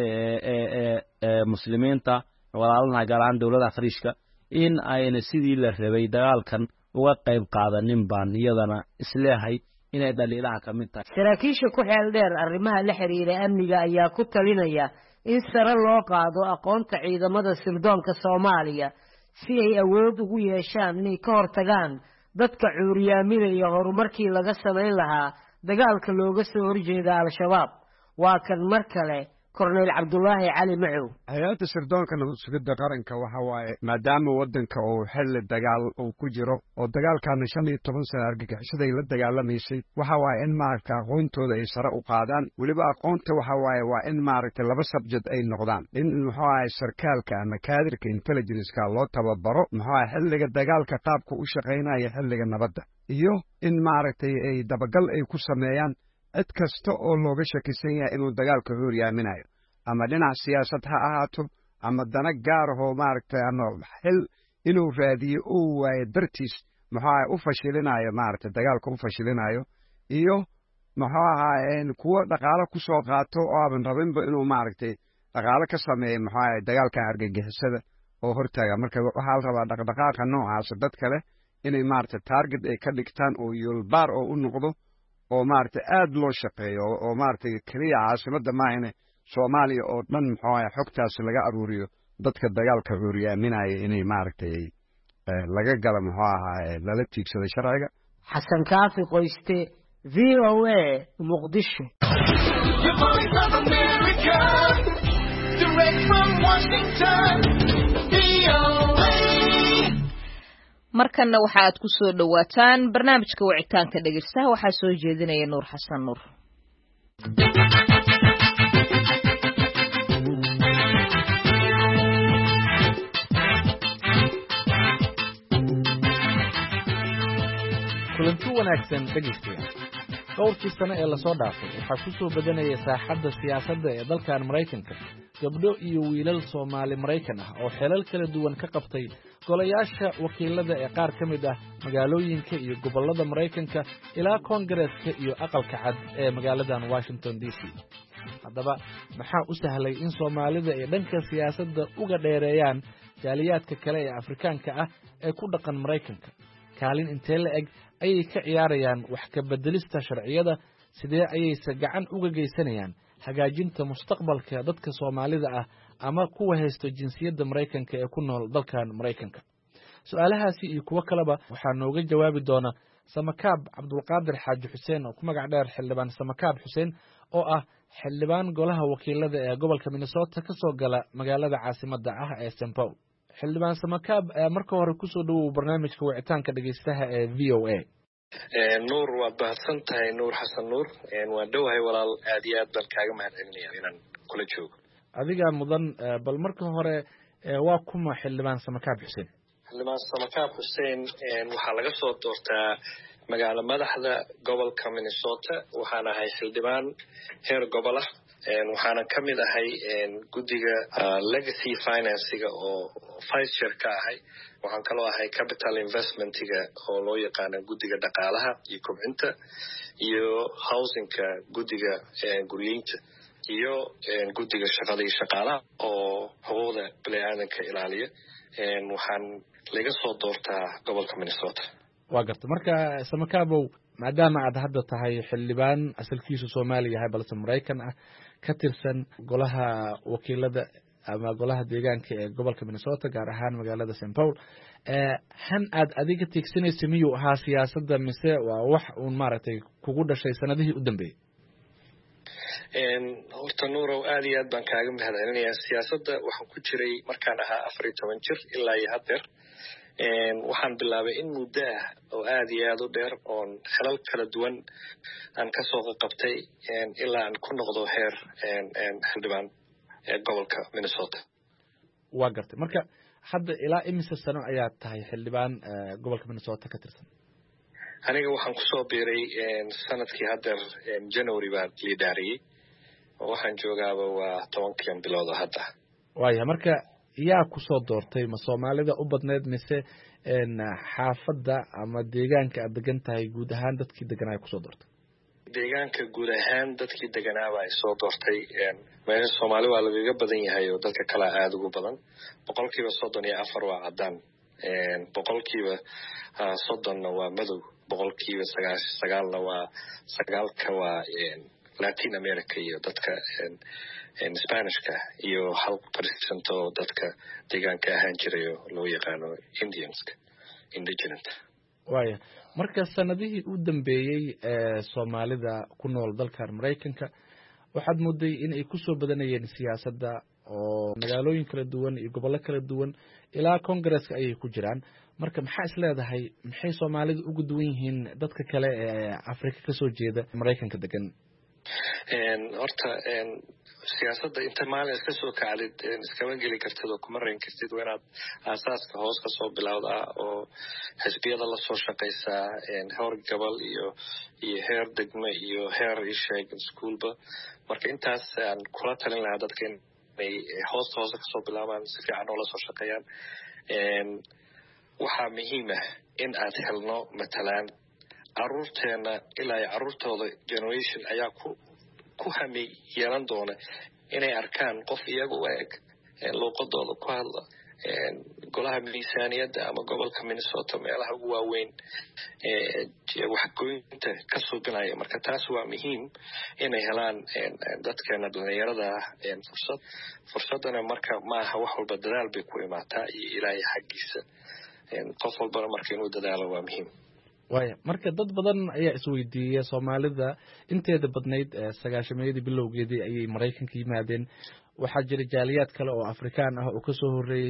ee muslimiinta walaalaha gaar ahaan dawladaha khariishka in ayna sidii la rabay dagaalkan uga qayb qaadanin baan iyadana isleeyahay inay dhaliilaha ka mid tahay. saraakiisha ku xeel dheer arrimaha la xiriira amniga ayaa ku talinaya in sare loo qaado aqoonta ciidamada sirdoonka Soomaaliya si ay awood ugu yeeshaan inay ka hortagaan dadka cuuriyaaminaya horumarkii laga samayn lahaa dagaalka looga soo horjeeda al-shabaab. waa kan mar kale Korneyl Cabdulaahi Cali Macow. hay'adda sirdoonka nabadgelyada qaranka waxa waaye maadaama wadanka uu xilli dagaal uu ku jiro oo dagaalkaana 15 sano argagixisada la dagaalamaysay waxa waaye in maaragtay aqoontooda ay sare u qaadaan. weliba aqoonta waxa waaye waa in maaragtay laba subject ay noqdaan in muxuu ahay sarkaalka ama kaadirka intelligence-ka loo tababaro muxuu ahay xilliga dagaalka qaabka u shaqeynaya xilliga nabadda iyo in maaragtay ay dabagal ay ku sameeyaan cid kasta oo looga shakisan yahay inuu dagaalka horyaaminayo ama dhinac siyaasad ha ahaato ama dana gaar ah oo maaragtay xil inuu raadiyo uu waayo dartiis muxuu u fashilinayo maaragtay dagaalka u fashilinayo iyo muxuu ahaa kuwa dhaqaale ku soo qaato oo aan rabinba inuu maaragtay dhaqaale ka sameeyo muxuu dagaalka argagixisada oo hortaaga. marka waxaa la rabaa dhaqdhaqaaqa noocaas dad kale inay maaragtay target ay ka dhigtaan oo yoolbaar oo u noqdo oo maaragtay aad loo shaqeeyo oo maaragtay kaliya caasimadda maahane Soomaaliya oo dhan muxuu ahaa xogtaas laga aruuriyo dadka dagaalka cuuriyaaminaya inay maaragtay laga gala muxuu ahaa lala tiigsado sharciga. Xasan Kaafi Qoyste VOA Muqdisho. markanna waxa aad ku soo dhawaataan barnaamijka wicitaanka dhegeystaha waxaa soo jeedinaya Nuur Xasan Nuur. kulanti wanaagsan dhegeystayaal. dhowrkii sano ee lasoo dhaafay waxaa ku soo badanaya saaxadda siyaasadda ee dalkan Mareykanka gabdho iyo wiilal Soomaali Mareykan ah oo xilal kala duwan ka qabtay golayaasha wakiilada ee qaar ka mid ah magaalooyinka iyo gobollada Mareykanka ilaa Koongareeska iyo aqalka cad ee magaaladan Washington DC. haddaba maxaa u sahlay in Soomaalida ay dhanka siyaasadda uga dheereeyaan jaaliyaadka kale ee Afrikaanka ah ee ku dhaqan Mareykanka? kaalin intee la eg ayay ka ciyaarayaan wax ka bedelista sharciyada, sidee ayayse gacan uga geysanayaan hagaajinta mustaqbalka dadka Soomaalida ah ama kuwa haysta jinsiyadda Mareykanka ee ku nool dalkan Mareykanka? su'aalahaasi iyo kuwo kaleba waxaa nooga jawaabi doona Samakaab Cabdulqaadir Xaaji Xuseen oo ku magac dheer xildhibaan Samakaab Xuseen oo ah xildhibaan golaha wakiilada ee gobolka Minnesota ka soo gala magaalada caasimadda ah ee St. Paul. xildhibaan Samakaab marka hore ku soo dhawow barnaamijka wicitaanka dhegeystaha ee VOA. Nuur waad baahsan tahay Nuur Xasan Nuur waan dhowahay walaal aad iyo aad baan kaaga mahadcelinayaa inaan kula joogo. adiga mudan bal marka hore waa kuma xildhibaan Samakaab Xuseen? xildhibaan Samakaab Xuseen waxaa laga soo doortaa magaalo madaxda gobolka Minnesota. waxaan ahay xildhibaan heer gobol ah waxaana ka mid ahay guddiga legacy financiga oo vice chair ka ahay. waxaan kaloo ahay capital investmentiga oo loo yaqaano guddiga dhaqaalaha iyo kobcinta, iyo housingka guddiga guryeynta, iyo guddiga shaqada iyo shaqaalaha oo xuquuqda bini'aadanka ilaaliya. waxaan laga soo doortaa gobolka Minnesota. waa garta. marka Samakaabow, maadaama aad hadda tahay xildhibaan asalkiisu Soomaali yahay balse Mareykan ah, ka tirsan golaha wakiilada ama golaha deegaanka ee gobolka Minnesota gaar ahaan magaalada St. Paul, han aad adiga tiigsanaysa miyuu ahaa siyaasadda mise waa wax uun maaragtay kugu dhashay sanadihii u dambeeyey? horta Nuurow aad iyo aad baan kaaga mahadcelinayaa. siyaasadda waxaan ku jiray markaan ahaa 14 jir ilaa iyo haddeer. waxaan bilaabay in muddo ah oo aad iyo aad u dheer oon xilal kala duwan aan ka soo qabtay ilaa aan ku noqdo heer xildhibaan gobolka Minnesota. waa gartay. marka hadda ilaa imise sano ayaad tahay xildhibaan gobolka Minnesota ka tirsan? aniga waxaan kusoo biiray sanadkii haddeer January baan liidaariyey oo waxaan joogaaba waa 10 bilood oo hadda. waaya, marka yaa ku soo doortay? ma Soomaalida u badneed mise xaafadda ama deegaanka aad degan tahay guud ahaan dadkii deganaa ku soo doortay? deegaanka guud ahaan dadkii deganaaba ay soo doortay. meesha Soomaali waa lagaga badan yahay oo dadka kale aad ugu badan. 34% waa cadaan, 30% waa madow, 9% waa 9 waa Latin America iyo dadka Spanishka, iyo 1% oo dadka deegaanka ahaan jiray oo loo yaqaano Indianska, indigenous. waaya, marka sanadihii u dambeeyey ee Soomaalida ku nool dalkan Mareykanka waxaad mooday in ay ku soo badanayeen siyaasadda oo magaalooyin kala duwan iyo gobollo kala duwan ilaa Koongareeska ayay ku jiraan. marka maxaa is leedahay maxay Soomaalidu ugu duwan yihiin dadka kale ee Afrika ka soo jeeda Mareykanka degan? horta siyaasadda inta maalin iska soo kacdid iskama geli kartid oo kuma rayn kartid. waa inaad aasaaska hoos ka soo bilowdaa oo xisbiyada la soo shaqaysaa heer gobol iyo heer degme iyo heer isheeg iskuulba. marka intaas aan kula talin lahaa dadka inay hoos ka soo bilaabaan, si fiican oo la soo shaqeeyaan. waxaa muhiim ah in aad helno matalaan caruurteena ilaa iyo caruurtooda generation ayaa ku hami yeelan doona inay arkaan qof iyaga u eg luuqadooda ku hadla golaha miisaaniyadda ama gobolka Minnesota meelaha ugu waaweyn waxgoynta ka suubinaya. marka taas waa muhiim inay helaan dadkeena dhalinyarada fursadana marka maaha wax walba dadaal bay ku imaataa iyo ilaahay xaggiisa. qof walbana marka inuu dadaalo waa muhiim. waaya, marka dad badan ayaa isweydiiyey Soomaalida inteeda badnayd 90-meedii bilowgeedii ayay Mareykanka yimaadeen. waxaa jira jaaliyaad kale oo Afrikaan ah oo ka soo horeeyey.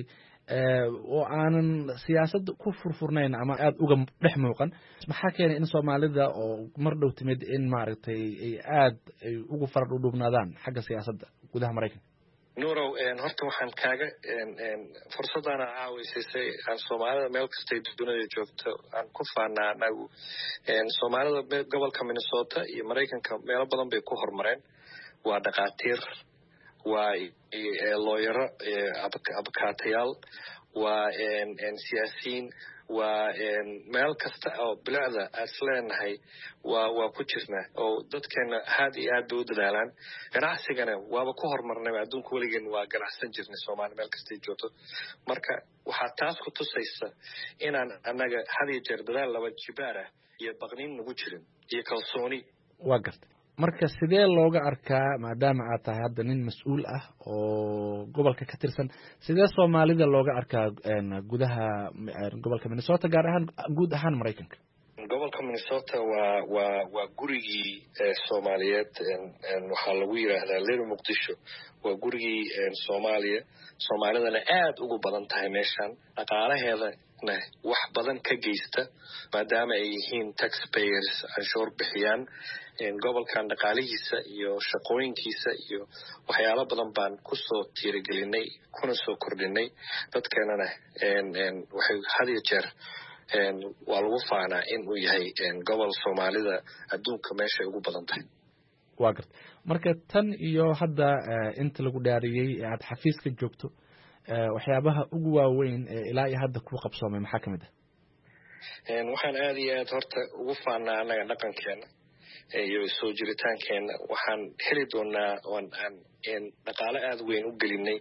oo aanan siyaasadda ku furfurnayn ama aada uga dhex muuqan maxaa keenay in soomaalida oo mar dhow timid in maaragtay ay ugu fara dhudhubnaadaan xagga siyaasadda gudaha maraykanka? nuurow horta waxaan kaaga fursaddaana caawisiisay aan soomaalida meel kastay dunida joogto aan ku faanaa anagu soomaalida gobolka Minnesota iyo Maraykanka meelo badan bay ku horumareen. waa dhaqaatiir, waa looyaro, abkaatayaal, waa siyaasiyiin, waa meel kasta oo bilicda aad isleenahay waa ku jirnaa oo dadkeena aad iyo aad bay u dadaalaan. ganacsigana waaba ku horumarnay, adduunka weligeen waa ganacsan jirnay Soomaali meel kastay joogto. marka waxaa taas ku tusaysa inaan annaga had iyo jeer dadaal laba jibaar ah iyo baqniin nagu jirin iyo kalsooni. waa gartay. marka sidee looga arkaa maadaama aad tahay hadda nin mas-uul ah oo gobolka ka tirsan, sidee soomaalida looga arkaa gudaha gobolka Minnesota gaar ahaan guud ahaan Maraykanka? gobolka Minnesota waa gurigii Soomaaliyeed. waxaa lagu yiraahdaa Little Muqdisho. waa gurigii Soomaaliya. Soomaalidana aad ugu badan tahay meeshan. dhaqaalaheedana wax badan ka geysta maadaama ay yihiin taxpayers, canshuur bixiyaan. gobolkan dhaqaalihiisa iyo shaqooyinkiisa iyo waxyaalo badan baan kusoo tiirigelinay kuna soo kordhinay. dadkeenana waxay had iyo jeer waa lagu faanaa in uu yahay gobol Soomaalida adduunka meeshay ugu badan tahay. waa garta. marka tan iyo hadda inta lagu dhaariyey aad xafiiska joogto, waxyaabaha ugu waaweyn ilaa iyo hadda ku qabsoomay maxaa ka mid ah? waxaan aad iyo aad horta ugu faanaa annaga dhaqankeena iyo soo jiritaankeena. waxaan heli doonaa dhaqaale aad weyn u gelinay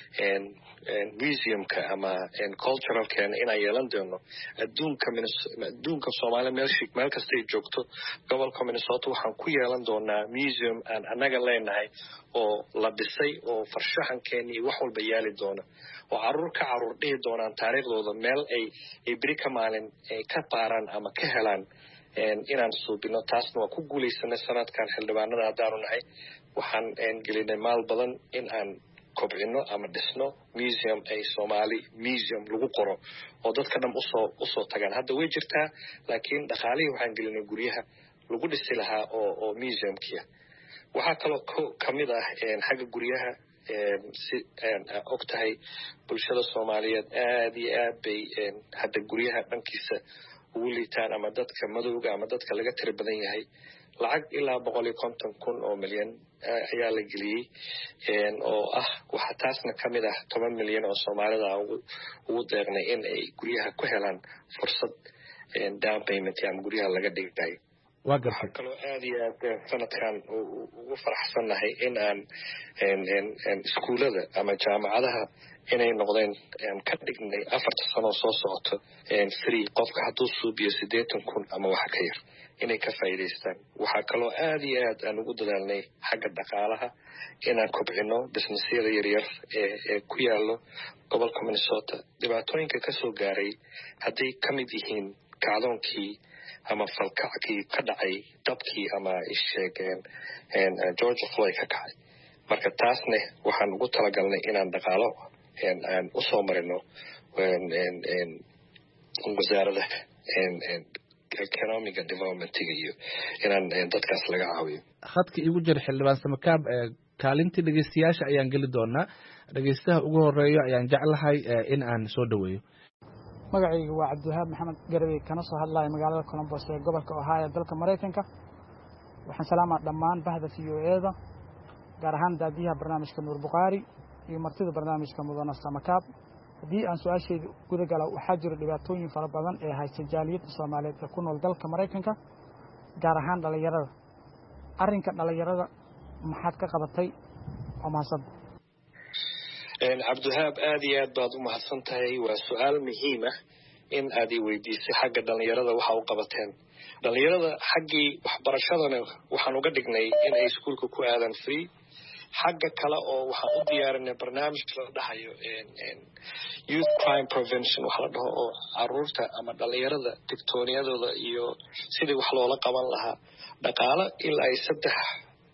museumka ama culturalkeena inaan yeelan doono adduunka Soomaaliya meel kastay joogto. gobolka Minnesota waxaan ku yeelan doonaa museum aan annaga leenahay oo la dhisay oo farshaxankeena iyo wax walba yaali doona oo caruur dhihi doonaan taariikhdooda meel ay beri ka maalin ka baaraan ama ka helaan inaan suubino. taasna waa ku guulaysanay sanadkan xildhibaanada haddaanu nahay. waxaan gelinay maal badan in aan kobcino ama dhisno museum ay Soomaali museum lagu qoro oo dadka dhan usoo tagaan. hadda way jirtaa, laakiin dhaqaalihii waxaan gelinay guryaha lagu dhisi lahaa oo museumkiia. waxaa kaloo kamid ah xagga guryaha si og tahay bulshada Soomaaliyeed aad iyo aad bay hadda guryaha dhankiisa ugu liitaan, ama dadka madowga ama dadka laga tiri badan yahay. lacag ilaa 150 oo milyan ayaa la geliyey oo ah waxa taasna kamid ah 10 milyan oo Soomaalida ugu deeqnay in ay guryaha ku helaan fursad down payment ama guryaha laga dhigayo. waxaa kaloo aad iyo aad sanadkan ugu faraxsannahay in aan iskuulada ama jaamacadaha inay noqdeen ka dhignay 4 sano soo socoto free qofka hadduu suubiyo 80,000 ama wax ka yar inay ka faa'iidaystaan. waxaa kaloo aad iyo aad aan ugu dadaalnay xagga dhaqaalaha inaan kobcino businessyada yaryar ee ku yaalo gobolka Minnesota. dhibaatooyinka ka soo gaaray hadday ka mid yihiin kacdoonkii ama falkackii ka dhacay dabkii ama isheegeen George Floyd ka kacay. marka taasne waxaan ugu talagalnay inaan dhaqaalo aan u soo marino wasaaradda economic developmentiga iyo inaan dadkaas laga caawiyo. khadka igu jira xildhibaan Samakaab, kaalintii dhegeystayaasha ayaan geli doonaa. dhegeystaha ugu horeeyo ayaan jeclahay in aan soo dhaweeyo. magacaygu waa Cabdiwahaab Maxamed Garabey, kana soo hadlaya magaalada Columbus ee gobolka Ohio dalka Mareykanka. waxaan salaamaa dhammaan bahda VOA-da, gaar ahaan daadiyaha barnaamijka Nuur Buqaari iyo martida barnaamijka Mudane Samakaab. haddii aan su-aashayda guda galo, waxaa jira dhibaatooyin fara badan ee haysta jaaliyadda Soomaaliyeed ee ku nool dalka Mareykanka, gaar ahaan dhalinyarada. arrinka dhalinyarada maxaad ka qabatay? waa mahadsan. Cabdiwahaab, aad iyo aad baad u mahadsan tahay. waa su-aal muhiim ah in aad i weydiisay xagga dhalinyarada waxa u qabateen. dhalinyarada xaggii waxbarashadana waxaan uga dhignay in ay iskuulka ku aadaan free. xagga kale oo waxaan u diyaarinay barnaamij la dhahayo youth crime prevention waxa la dhaho, oo caruurta ama dhalinyarada digtooniyadooda iyo sidii wax loola qaban lahaa. dhaqaalo ilaa ay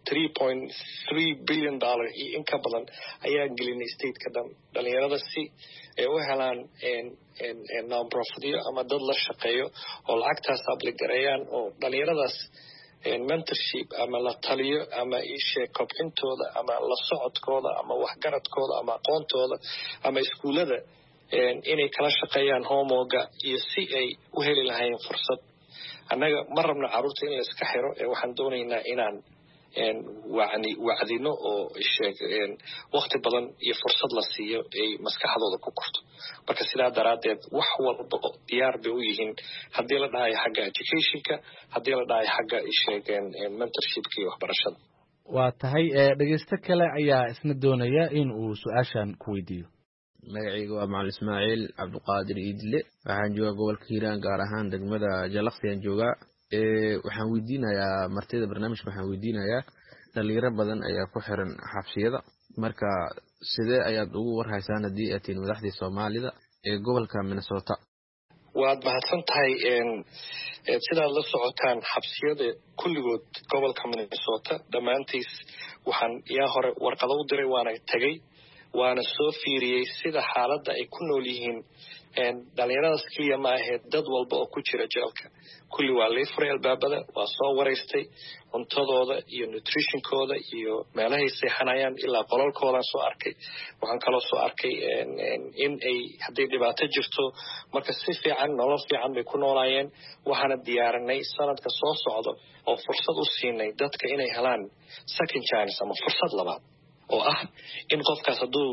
$3.3 billion iyo in ka badan ayaan gelinay stateka dhan dhalinyarada si ay u helaan non-profityo ama dad la shaqeeyo oo lacagtaas abligareeyaan oo dhalinyaradaas mentorship ama la taliyo ama isheeg kobcintooda ama la socodkooda ama waxgaradkooda ama aqoontooda ama iskuullada inay kala shaqeeyaan homeworka iyo si ay u heli lahayn fursad annaga ma rabno carruurta in la iska xiro waxaan doonaynaa inaan wacdino oo sheeg waqti badan iyo fursad la siiyo ay maskaxdooda ku korto marka sidaa daraaddeed wax walba diyaar bay u yihiin haddii la dhahayo xagga educationka haddii la dhahayo xagga sheeg mentorshipka iyo waxbarashada waa tahay dhegeysto kale ayaa isna doonaya in uu su-aashan ku weydiiyo magacayga waa macalin ismaaciil cabdiqaadir iidle waxaan joogaa gobolka hiiraan gaar ahaan degmada jalaqsiyaan joogaa waxaan weydiinayaa martida barnaamijka waxaan weydiinayaa dhalinyaro badan ayaa ku xiran xabsiyada marka sidee ayaad ugu warhaysaan haddii aad tihiin madaxdii soomaalida ee gobolka Minnesota waad mahadsan tahay sidaad la socotaan xabsiyada kulligood gobolka Minnesota dhammaantiis waxaan yaa hore warqado u diray waana tagay waana soo fiiriyey sida xaaladda ay ku nool yihiin dhalinyaradaas keliya ma ahayd dad walba oo ku jira jeelka kulli waa lay furay albaabada waa soo waraystay cuntadooda iyo nutritionkooda iyo meelahay seexanayaan ilaa qolalkoodaan soo arkay waxaan kaloo soo arkay in ay hadday dhibaato jirto marka si fiican nolol fiican bay ku noolaayeen waxaana diyaarinay sanadka soo socdo oo fursad u siinay dadka inay helaan second chance ama fursad labaad oo ah in qofkaas hadduu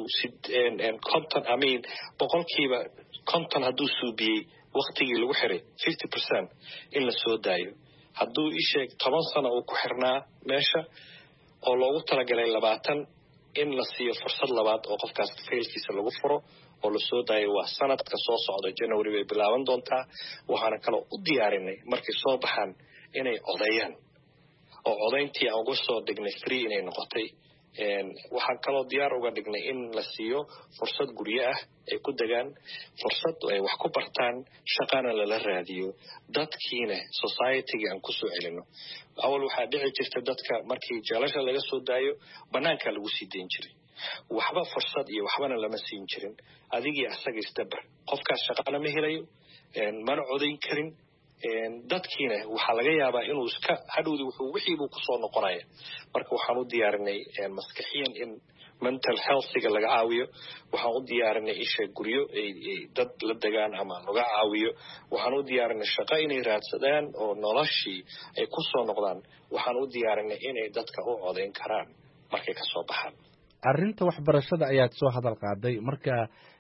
boqolkiiba 50 hadduu suubiyey waqtigii lagu xiray 50% in la soo daayo hadduu isheeg 10 sano uu ku xirnaa meesha oo loogu talagalay 20 in la siiyo fursad labaad oo qofkaas failkiisa lagu furo oo la soo daayo waa sanadka soo socda January bay bilaaban doontaa waxaana kaloo u diyaarinay markay soo baxaan inay codeeyaan oo codeyntii aan uga soo dhignay free inay noqotay waxaan kaloo diyaar uga dhignay in la siiyo fursad guryo ah ay ku degaan fursad ay wax ku bartaan shaqana lala raadiyo dadkiina society-ga aan ku soo celino awal waxaa dhici jirta dadka markii jeelasha laga soo daayo banaanka lagu sii deyn jiray waxba fursad iyo waxbana lama siin jirin adigii asaga isdabar qofkaas shaqana ma helayo mana codayn karin dadkiina waxaa laga yaabaa inuu iska hadhowdi wuxuu wixii buu kusoo noqonaya marka waxaan u diyaarinay maskaxiyan in mental healthiga laga caawiyo waxaan u diyaarinay isha guryo ay dad la degaan ama laga caawiyo waxaan u diyaarinay shaqo inay raadsadaan oo noloshii ay kusoo noqdaan waxaan u diyaarinay inay dadka u codayn karaan markay kasoo baxaan arrinta waxbarashada ayaad soo hadal qaaday marka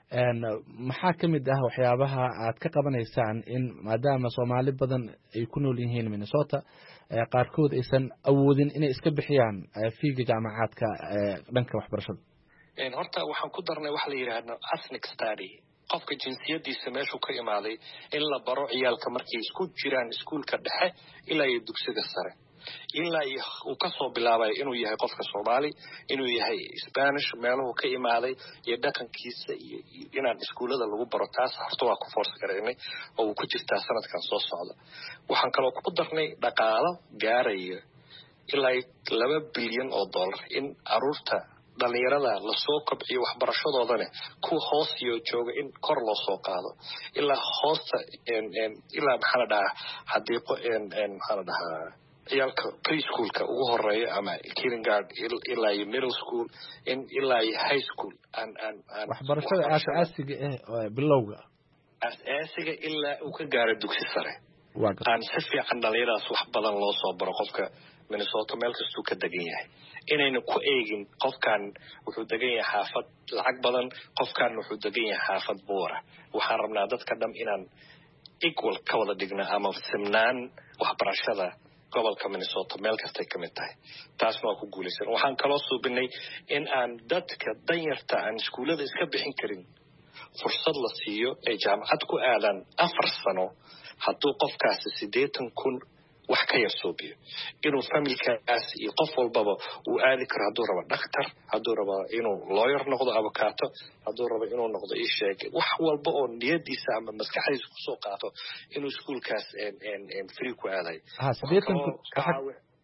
maxaa ka mid ah waxyaabaha aad ka qabanaysaan in maadaama Soomaali badan ay ku nool yihiin Minnesota qaarkood aysan awoodin inay iska bixiyaan fiiga jaamacaadka dhanka waxbarashada horta waxaan ku darnay wax la yiraahdo ethnic study qofka jinsiyadiisa meeshuu ka imaaday in la baro ciyaalka markay isku jiraan iskuulka dhexe ilaa iyo dugsiga sare ilaa uu ka soo bilaabay inuu yahay qofka Soomaali inuu yahay Spanish meeluhu ka imaaday iyo dhaqankiisa iyo inaan iskuulada lagu baro taas horta waa ku force gareynay oo ku jirta sanadkan soo socda waxaan kaloo ku darnay dhaqaalo gaaraya ilaa $2 bilyan in aruurta dhalinyarada la soo kobciyo waxbarashadoodana ku hoos iyo jooga in kor loo soo qaado ilaa hoosta ilaa maxaa la dhahaa xadiiqo maxaa la dhahaa ciyaalka preschoolka ugu horeeya ama kindergarten ilaa iyo middle school ilaa iyo high school waxbarashada aasaasiga bilowga aasaasiga ilaa uu ka gaaro dugsi sare aan si fiican dhalinyaradaas wax badan loo soo baro qofka Minnesota meel kastuu ka degan yahay inayna ku eegin qofkan wuxuu degan yahay xaafad lacag badan qofkan wuxuu degan yahay xaafad buura waxaan rabnaa dadka dham inaan equal ka wada dhigna ama simnaan waxbarashada gobolka Minnesota meel kastay ka mid tahay taasna waa ku guulaysan waxaan kaloo suubinay in aan dadka danyarta aan iskuulada iska bixin karin fursad la siiyo ay jaamacad ku aadaan 4 sano hadduu qofkaasi 80,000 wax ka yar suubiyo inuu familkaas iyo qof walbaba uu aadi karo hadduu rabo dhakhtar hadduu rabo inuu lawyer noqdo avocado hadduu rabo inuu noqdo isheeg wax walba oo niyadiisa ama maskaxdiisa kusoo qaato inuu iskuulkaas free ku aaday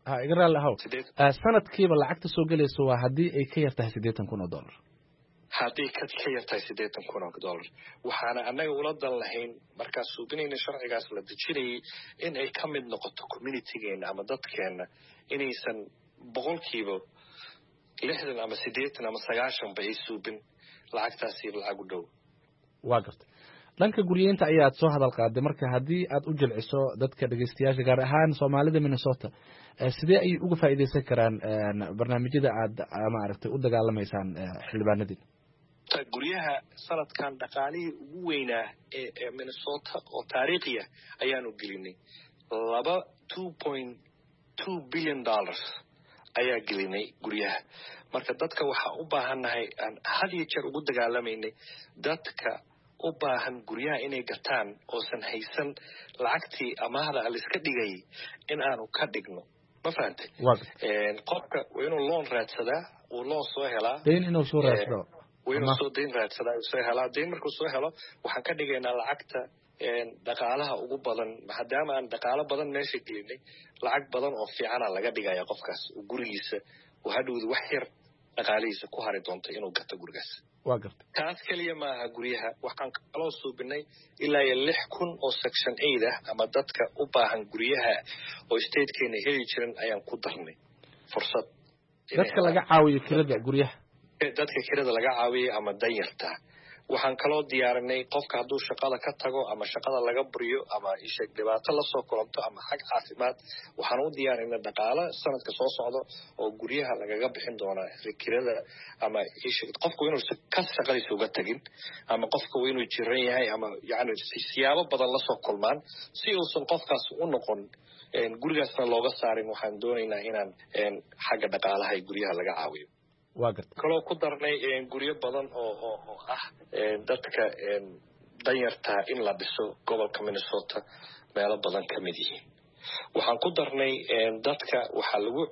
igraal haw sanadkiiba lacagta soo galayso waa haddii ay ka yartahay $80,000 haddii ka yartahay $80,000 waxaana annaga ula dan lahayn markaas suubinayna sharcigaas la dejinayay in ay ka mid noqoto communitygeena ama dadkeena inaysan boqolkiiba 60 ama 80 ama 90 ba ay suubin lacagtaasi lacag u dhow. waa gartay dhanka guryeynta ayaad soo hadal qaaday marka haddii aad u jilciso dadka dhageystayaasha gaar ahaan Soomaalida Minnesota sidee ay uga faa'iideysan karaan barnaamijyada aad maaragtay u dagaalamaysaan xildhibaanadii guryaha sanadkan dhaqaalihii ugu weynaa ee Minnesota oo taariikhiya ayaanu gelinay $2.2 billion ayaa gelinay guryaha marka dadka waxaa u baahannahay aan had iyo jeer ugu dagaalamaynay dadka u baahan guryaha inay gataan oosan haysan lacagtii amaahda la iska dhigay in aanu ka dhigno ma fahantay qofka waa inuu loan raadsadaa uu loan soo helaa deyn inuu soo raadsado waynu soo deyn raadsadaa soo helaa deyn markuu soo helo waxaan ka dhigaynaa lacagta dhaqaalaha ugu badan maadaama aan dhaqaalo badan meesha gelinay lacag badan oo fiicana laga dhigaya qofkaas uu gurigiisa uu hadhowda wax yar dhaqaalihiisa ku hari doonto inuu gato gurigaas waa gartay taas kaliya maaha guryaha waxaan kaloo suubinay ilaa 6,000 oo section 8 ah ama dadka u baahan guryaha oo statekeena heli jiran ayaan ku darnay fursad dadka laga caawiyo kirada guryaha dadka kirada laga caawiyo ama danyarta waxaan kaloo diyaarinay qofka hadduu shaqada ka tago ama shaqada laga buriyo ama isha dhibaato la soo kulanto ama xag caafimaad waxaan u diyaarinay dhaqaale sanadka soo socdo oo guryaha lagaga bixin doona kirada ama isha qofku inuu ka shaqadiisa uga tagin ama qofku inuu jiran yahay ama yani siyaabo badan la soo kulmaan si uusan qofkaas u noqon gurigaasna looga saarin waxaan doonaynaa inaan xagga dhaqaalaha guryaha laga caawiyo waa gartay kaloo ku darnay guryo badan oo ah dadka danyarta in la dhiso gobolka Minnesota meelo badan ka mid yihiin waxaan ku darnay dadka waxaa lagu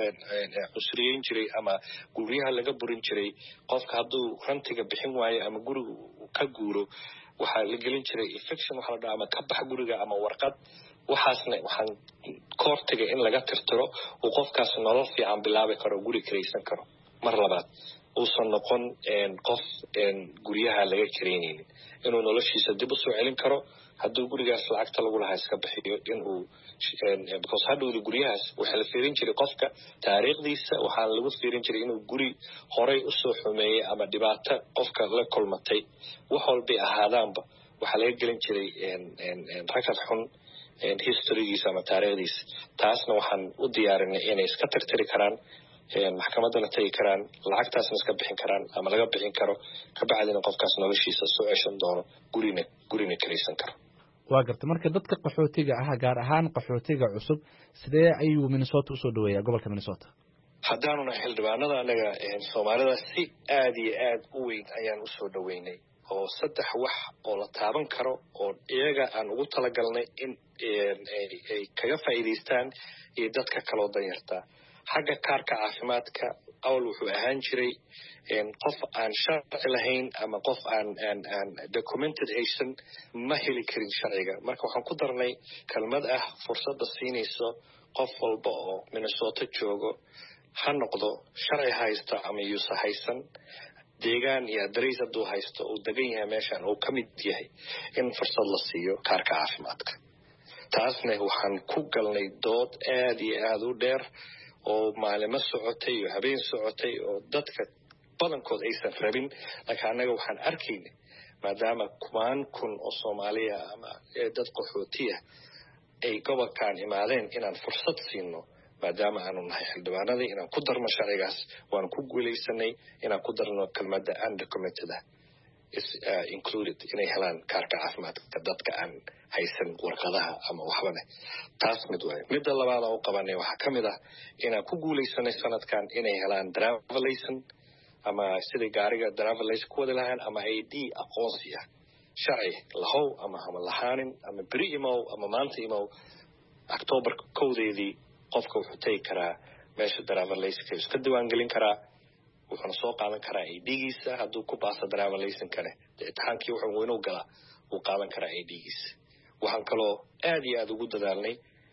cusriyeyn jiray ama guryaha laga burin jiray qofka hadduu rantiga bixin waayo ama guriga ka guuro waxaa la gelin jiray eviction waxa la dhahaa ama ka bax guriga ama warqad waxaasna waxaan koortiga in laga tirtiro uu qofkaas nolol fiican bilaabi karo guri kiraysan karo mar labaad uusan noqon qof guryaha laga kireynaynin inuu noloshiisa dib u soo celin karo hadduu gurigaas lacagta lagu lahaa iska bixiyo inuu because hadhowda guryahaas waxaa la fiirin jiray qofka taariikhdiisa waxaa lagu fiirin jiray inuu guri horay usoo xumeeyey ama dhibaato qofka la kulmatay wax walbay ahaadaanba waxaa laga gelin jiray rakad xun historygiisa ama taariikhdiisa taasna waxaan u diyaarinay inay iska tirtiri karaan maxkamadana tagi karaan lacagtaasna iska bixin karaan ama laga bixin karo kabacdina qofkaas noloshiisa soo ceshan doono gurina kiraysan karo waa gartay marka dadka qaxootiga ah gaar ahaan qaxootiga cusub sidee ayuu Minnesota usoo dhaweeyaa gobolka Minnesota haddaanuna xildhibaanada anaga Soomaalida si aad iyo aad u weyn ayaan usoo dhaweynay oo 3 wax oo la taaban karo oo iyaga aan ugu talagalnay in ay kaga faa'iideystaan iyo dadka kaloo danyarta xagga kaarka caafimaadka awl wuxuu ahaan jiray qof aan sharci lahayn ama qof aan documented aysan ma heli karin sharciga marka waxaan ku darnay kelmad ah fursadda siinayso qof walba oo Minnesota joogo ha noqdo sharci haysta ama yuusa haysan deegaan iyo adrees hadduu haysto uu degan yahay meeshaan uu ka mid yahay in fursad la siiyo kaarka caafimaadka taasna waxaan ku galnay dood aad iyo aad u dheer oo maalimo socotay iyo habeen socotay oo dadka badankood aysan rabin laakiin anaga waxaan arkaynay maadaama 10,000 oo Soomaaliya ama dad qaxootiya ay gobolkan imaadeen inaan fursad siino maadaama aanu nahay xildhibaanadii inaan ku darno sharcigaas waan ku guulaysanay inaan ku darno kelmadda undocumented is included inay helaan kaarka caafimaadka dadka aan haysan warqadaha ama waxbane taas mid waay midda labaad oo qabanay waxaa ka mid ah inaan ku guulaysanay sanadkan inay helaan driver license ama sidii gaariga driver license ku wada lahaan ama ID aqoonsi ah sharci lahow ama lahaanin ama beri imow ama maanta imow October 1 qofka wuxuu tagi karaa meesha driver license iska diiwaan gelin karaa wuxuuna soo qaadan karaa ID-giisa hadduu ku baaso driver license-kane imtixaankii wuxuu inuu galaa uu qaadan karaa ID-giisa waxaan kaloo aad iyo aad ugu dadaalnay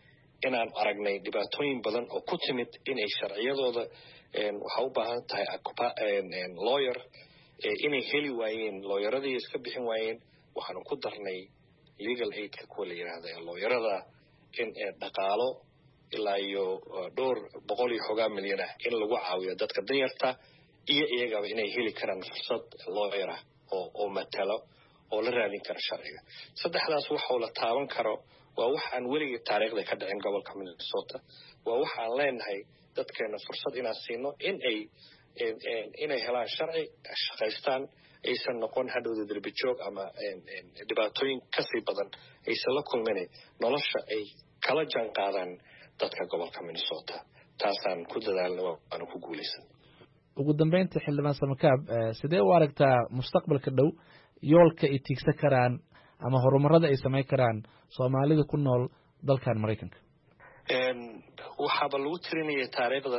inaan aragnay dhibaatooyin badan oo ku timid inay sharciyadooda waxaa u baahan tahay lawyer inay heli waayeen lawyeradii iska bixin waayeen waxaanu ku darnay legal aidka kuwa la yidhaahda lawyerada in dhaqaalo ilaa iyo dhowr boqol iyo xogaa milyan ah in lagu caawiyo dadka danyarta iyo iyagaba inay heli karaan fursad lawyer ah oo matalo oo la raadin kara sharciga saddexdaas waxuu la taaban karo waa wax aan weligii taariikhda ka dhicin gobolka Minnesota waa wax aan leenahay dadkeena fursad inaan siino inay helaan sharci shaqaystaan aysan noqon hadhowda derbi joog ama dhibaatooyin kasii badan aysan la kulmin nolosha ay kala jaan qaadaan dadka gobolka Minnesota taasaan ku dadaalna waana ku guulaysan ugu dambeyntii xildhibaan Samakaab sidee u aragtaa mustaqbalka dhow yoolka ay tiigsan karaan ama horumarada ay samayn karaan Soomaalida ku nool dalkan Mareykanka waxaaba lagu tirinayay taariikhda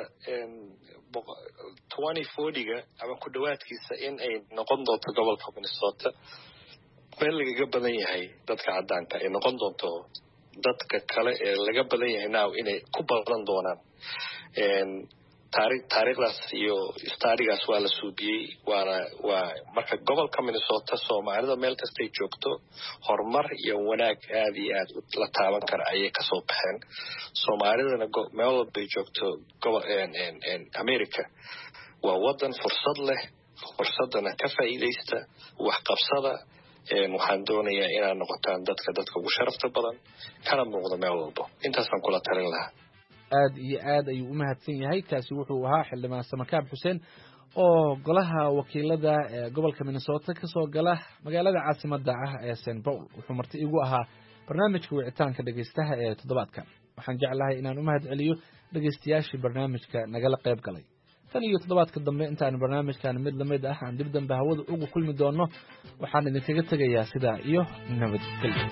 2040ga ama ku dhawaadkiisa in ay noqon doonto gobolka Minnesota meel laga badan yahay dadka cadaanka ay noqon doonto dadka kale ee laga badan yahay now inay ku badan doonaan taariikhdaas iyo istaarigaas waa la suubiyey waa marka gobolka Minnesota Soomaalida meel kastay joogto horumar iyo wanaag aad iyo aad la taaban kara ayay ka soo baxeen Soomaalidana meel walbay joogto America waa wadan fursad leh fursadana ka faa'iideysta wax qabsada waxaan doonayaa inaad noqotaan dadka ugu sharafta badan kana muuqda meel walba intaasaan kula talin lahaa aad iyo aad ayuu u mahadsan yahay kaasi wuxuu ahaa xildhibaan Samakaab Xuseen oo golaha wakiilada gobolka Minnesota ka soo gala magaalada caasimadda ah ee St. Paul wuxuu marti igu ahaa barnaamijka wicitaanka dhageystaha ee toddobaadkan waxaan jeclahay inaan u mahadceliyo dhageystayaashii barnaamijka nagala qayb galay tan iyo toddobaadka dambe intaan barnaamijkan mid lamid ah aan dib dambe hawada ugu kulmi doono waxaan idinkaga tegayaa sidaa iyo nabadgelyo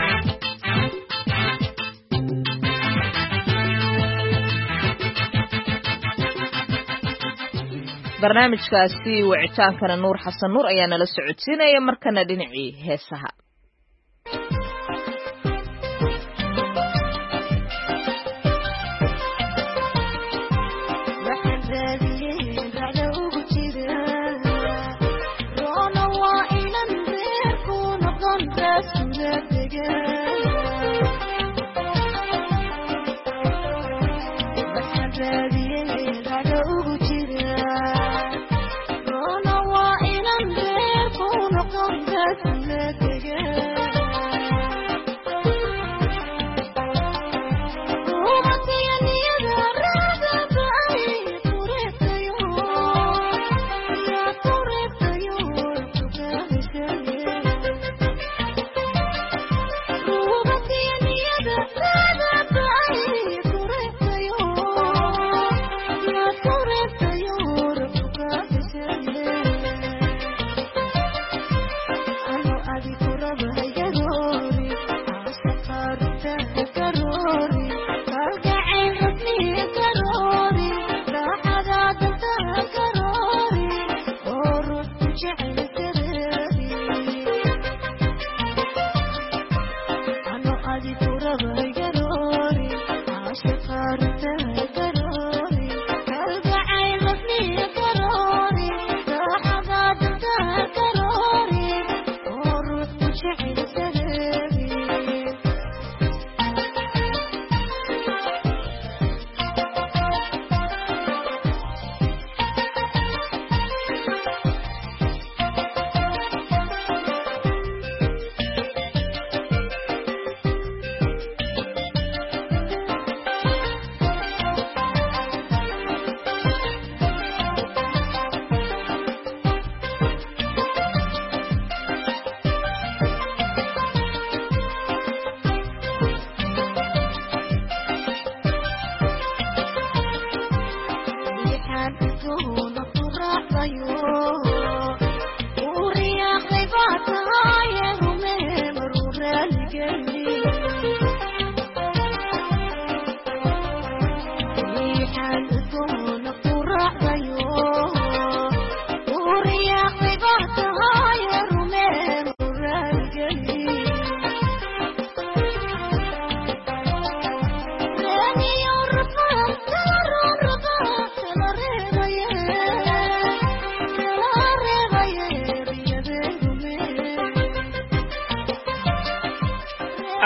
barnaamijkaasi wicitaankana Nuur Xasan Nuur ayaa nala socodsiinaya markana dhinacii heesaha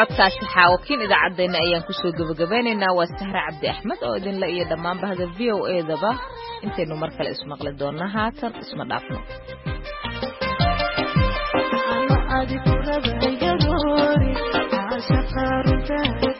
codkaasi xaawakiin idaacaddeenna ayaan kusoo gabagabeynaynaa waa Sahra Cabdi Axmed oo idinla iyo dhammaan bahda VOA-daba intaynu mar kale ismaqli doonno haatan isma dhaafno أنا أدي كرة بعيد دوري عاشق رجال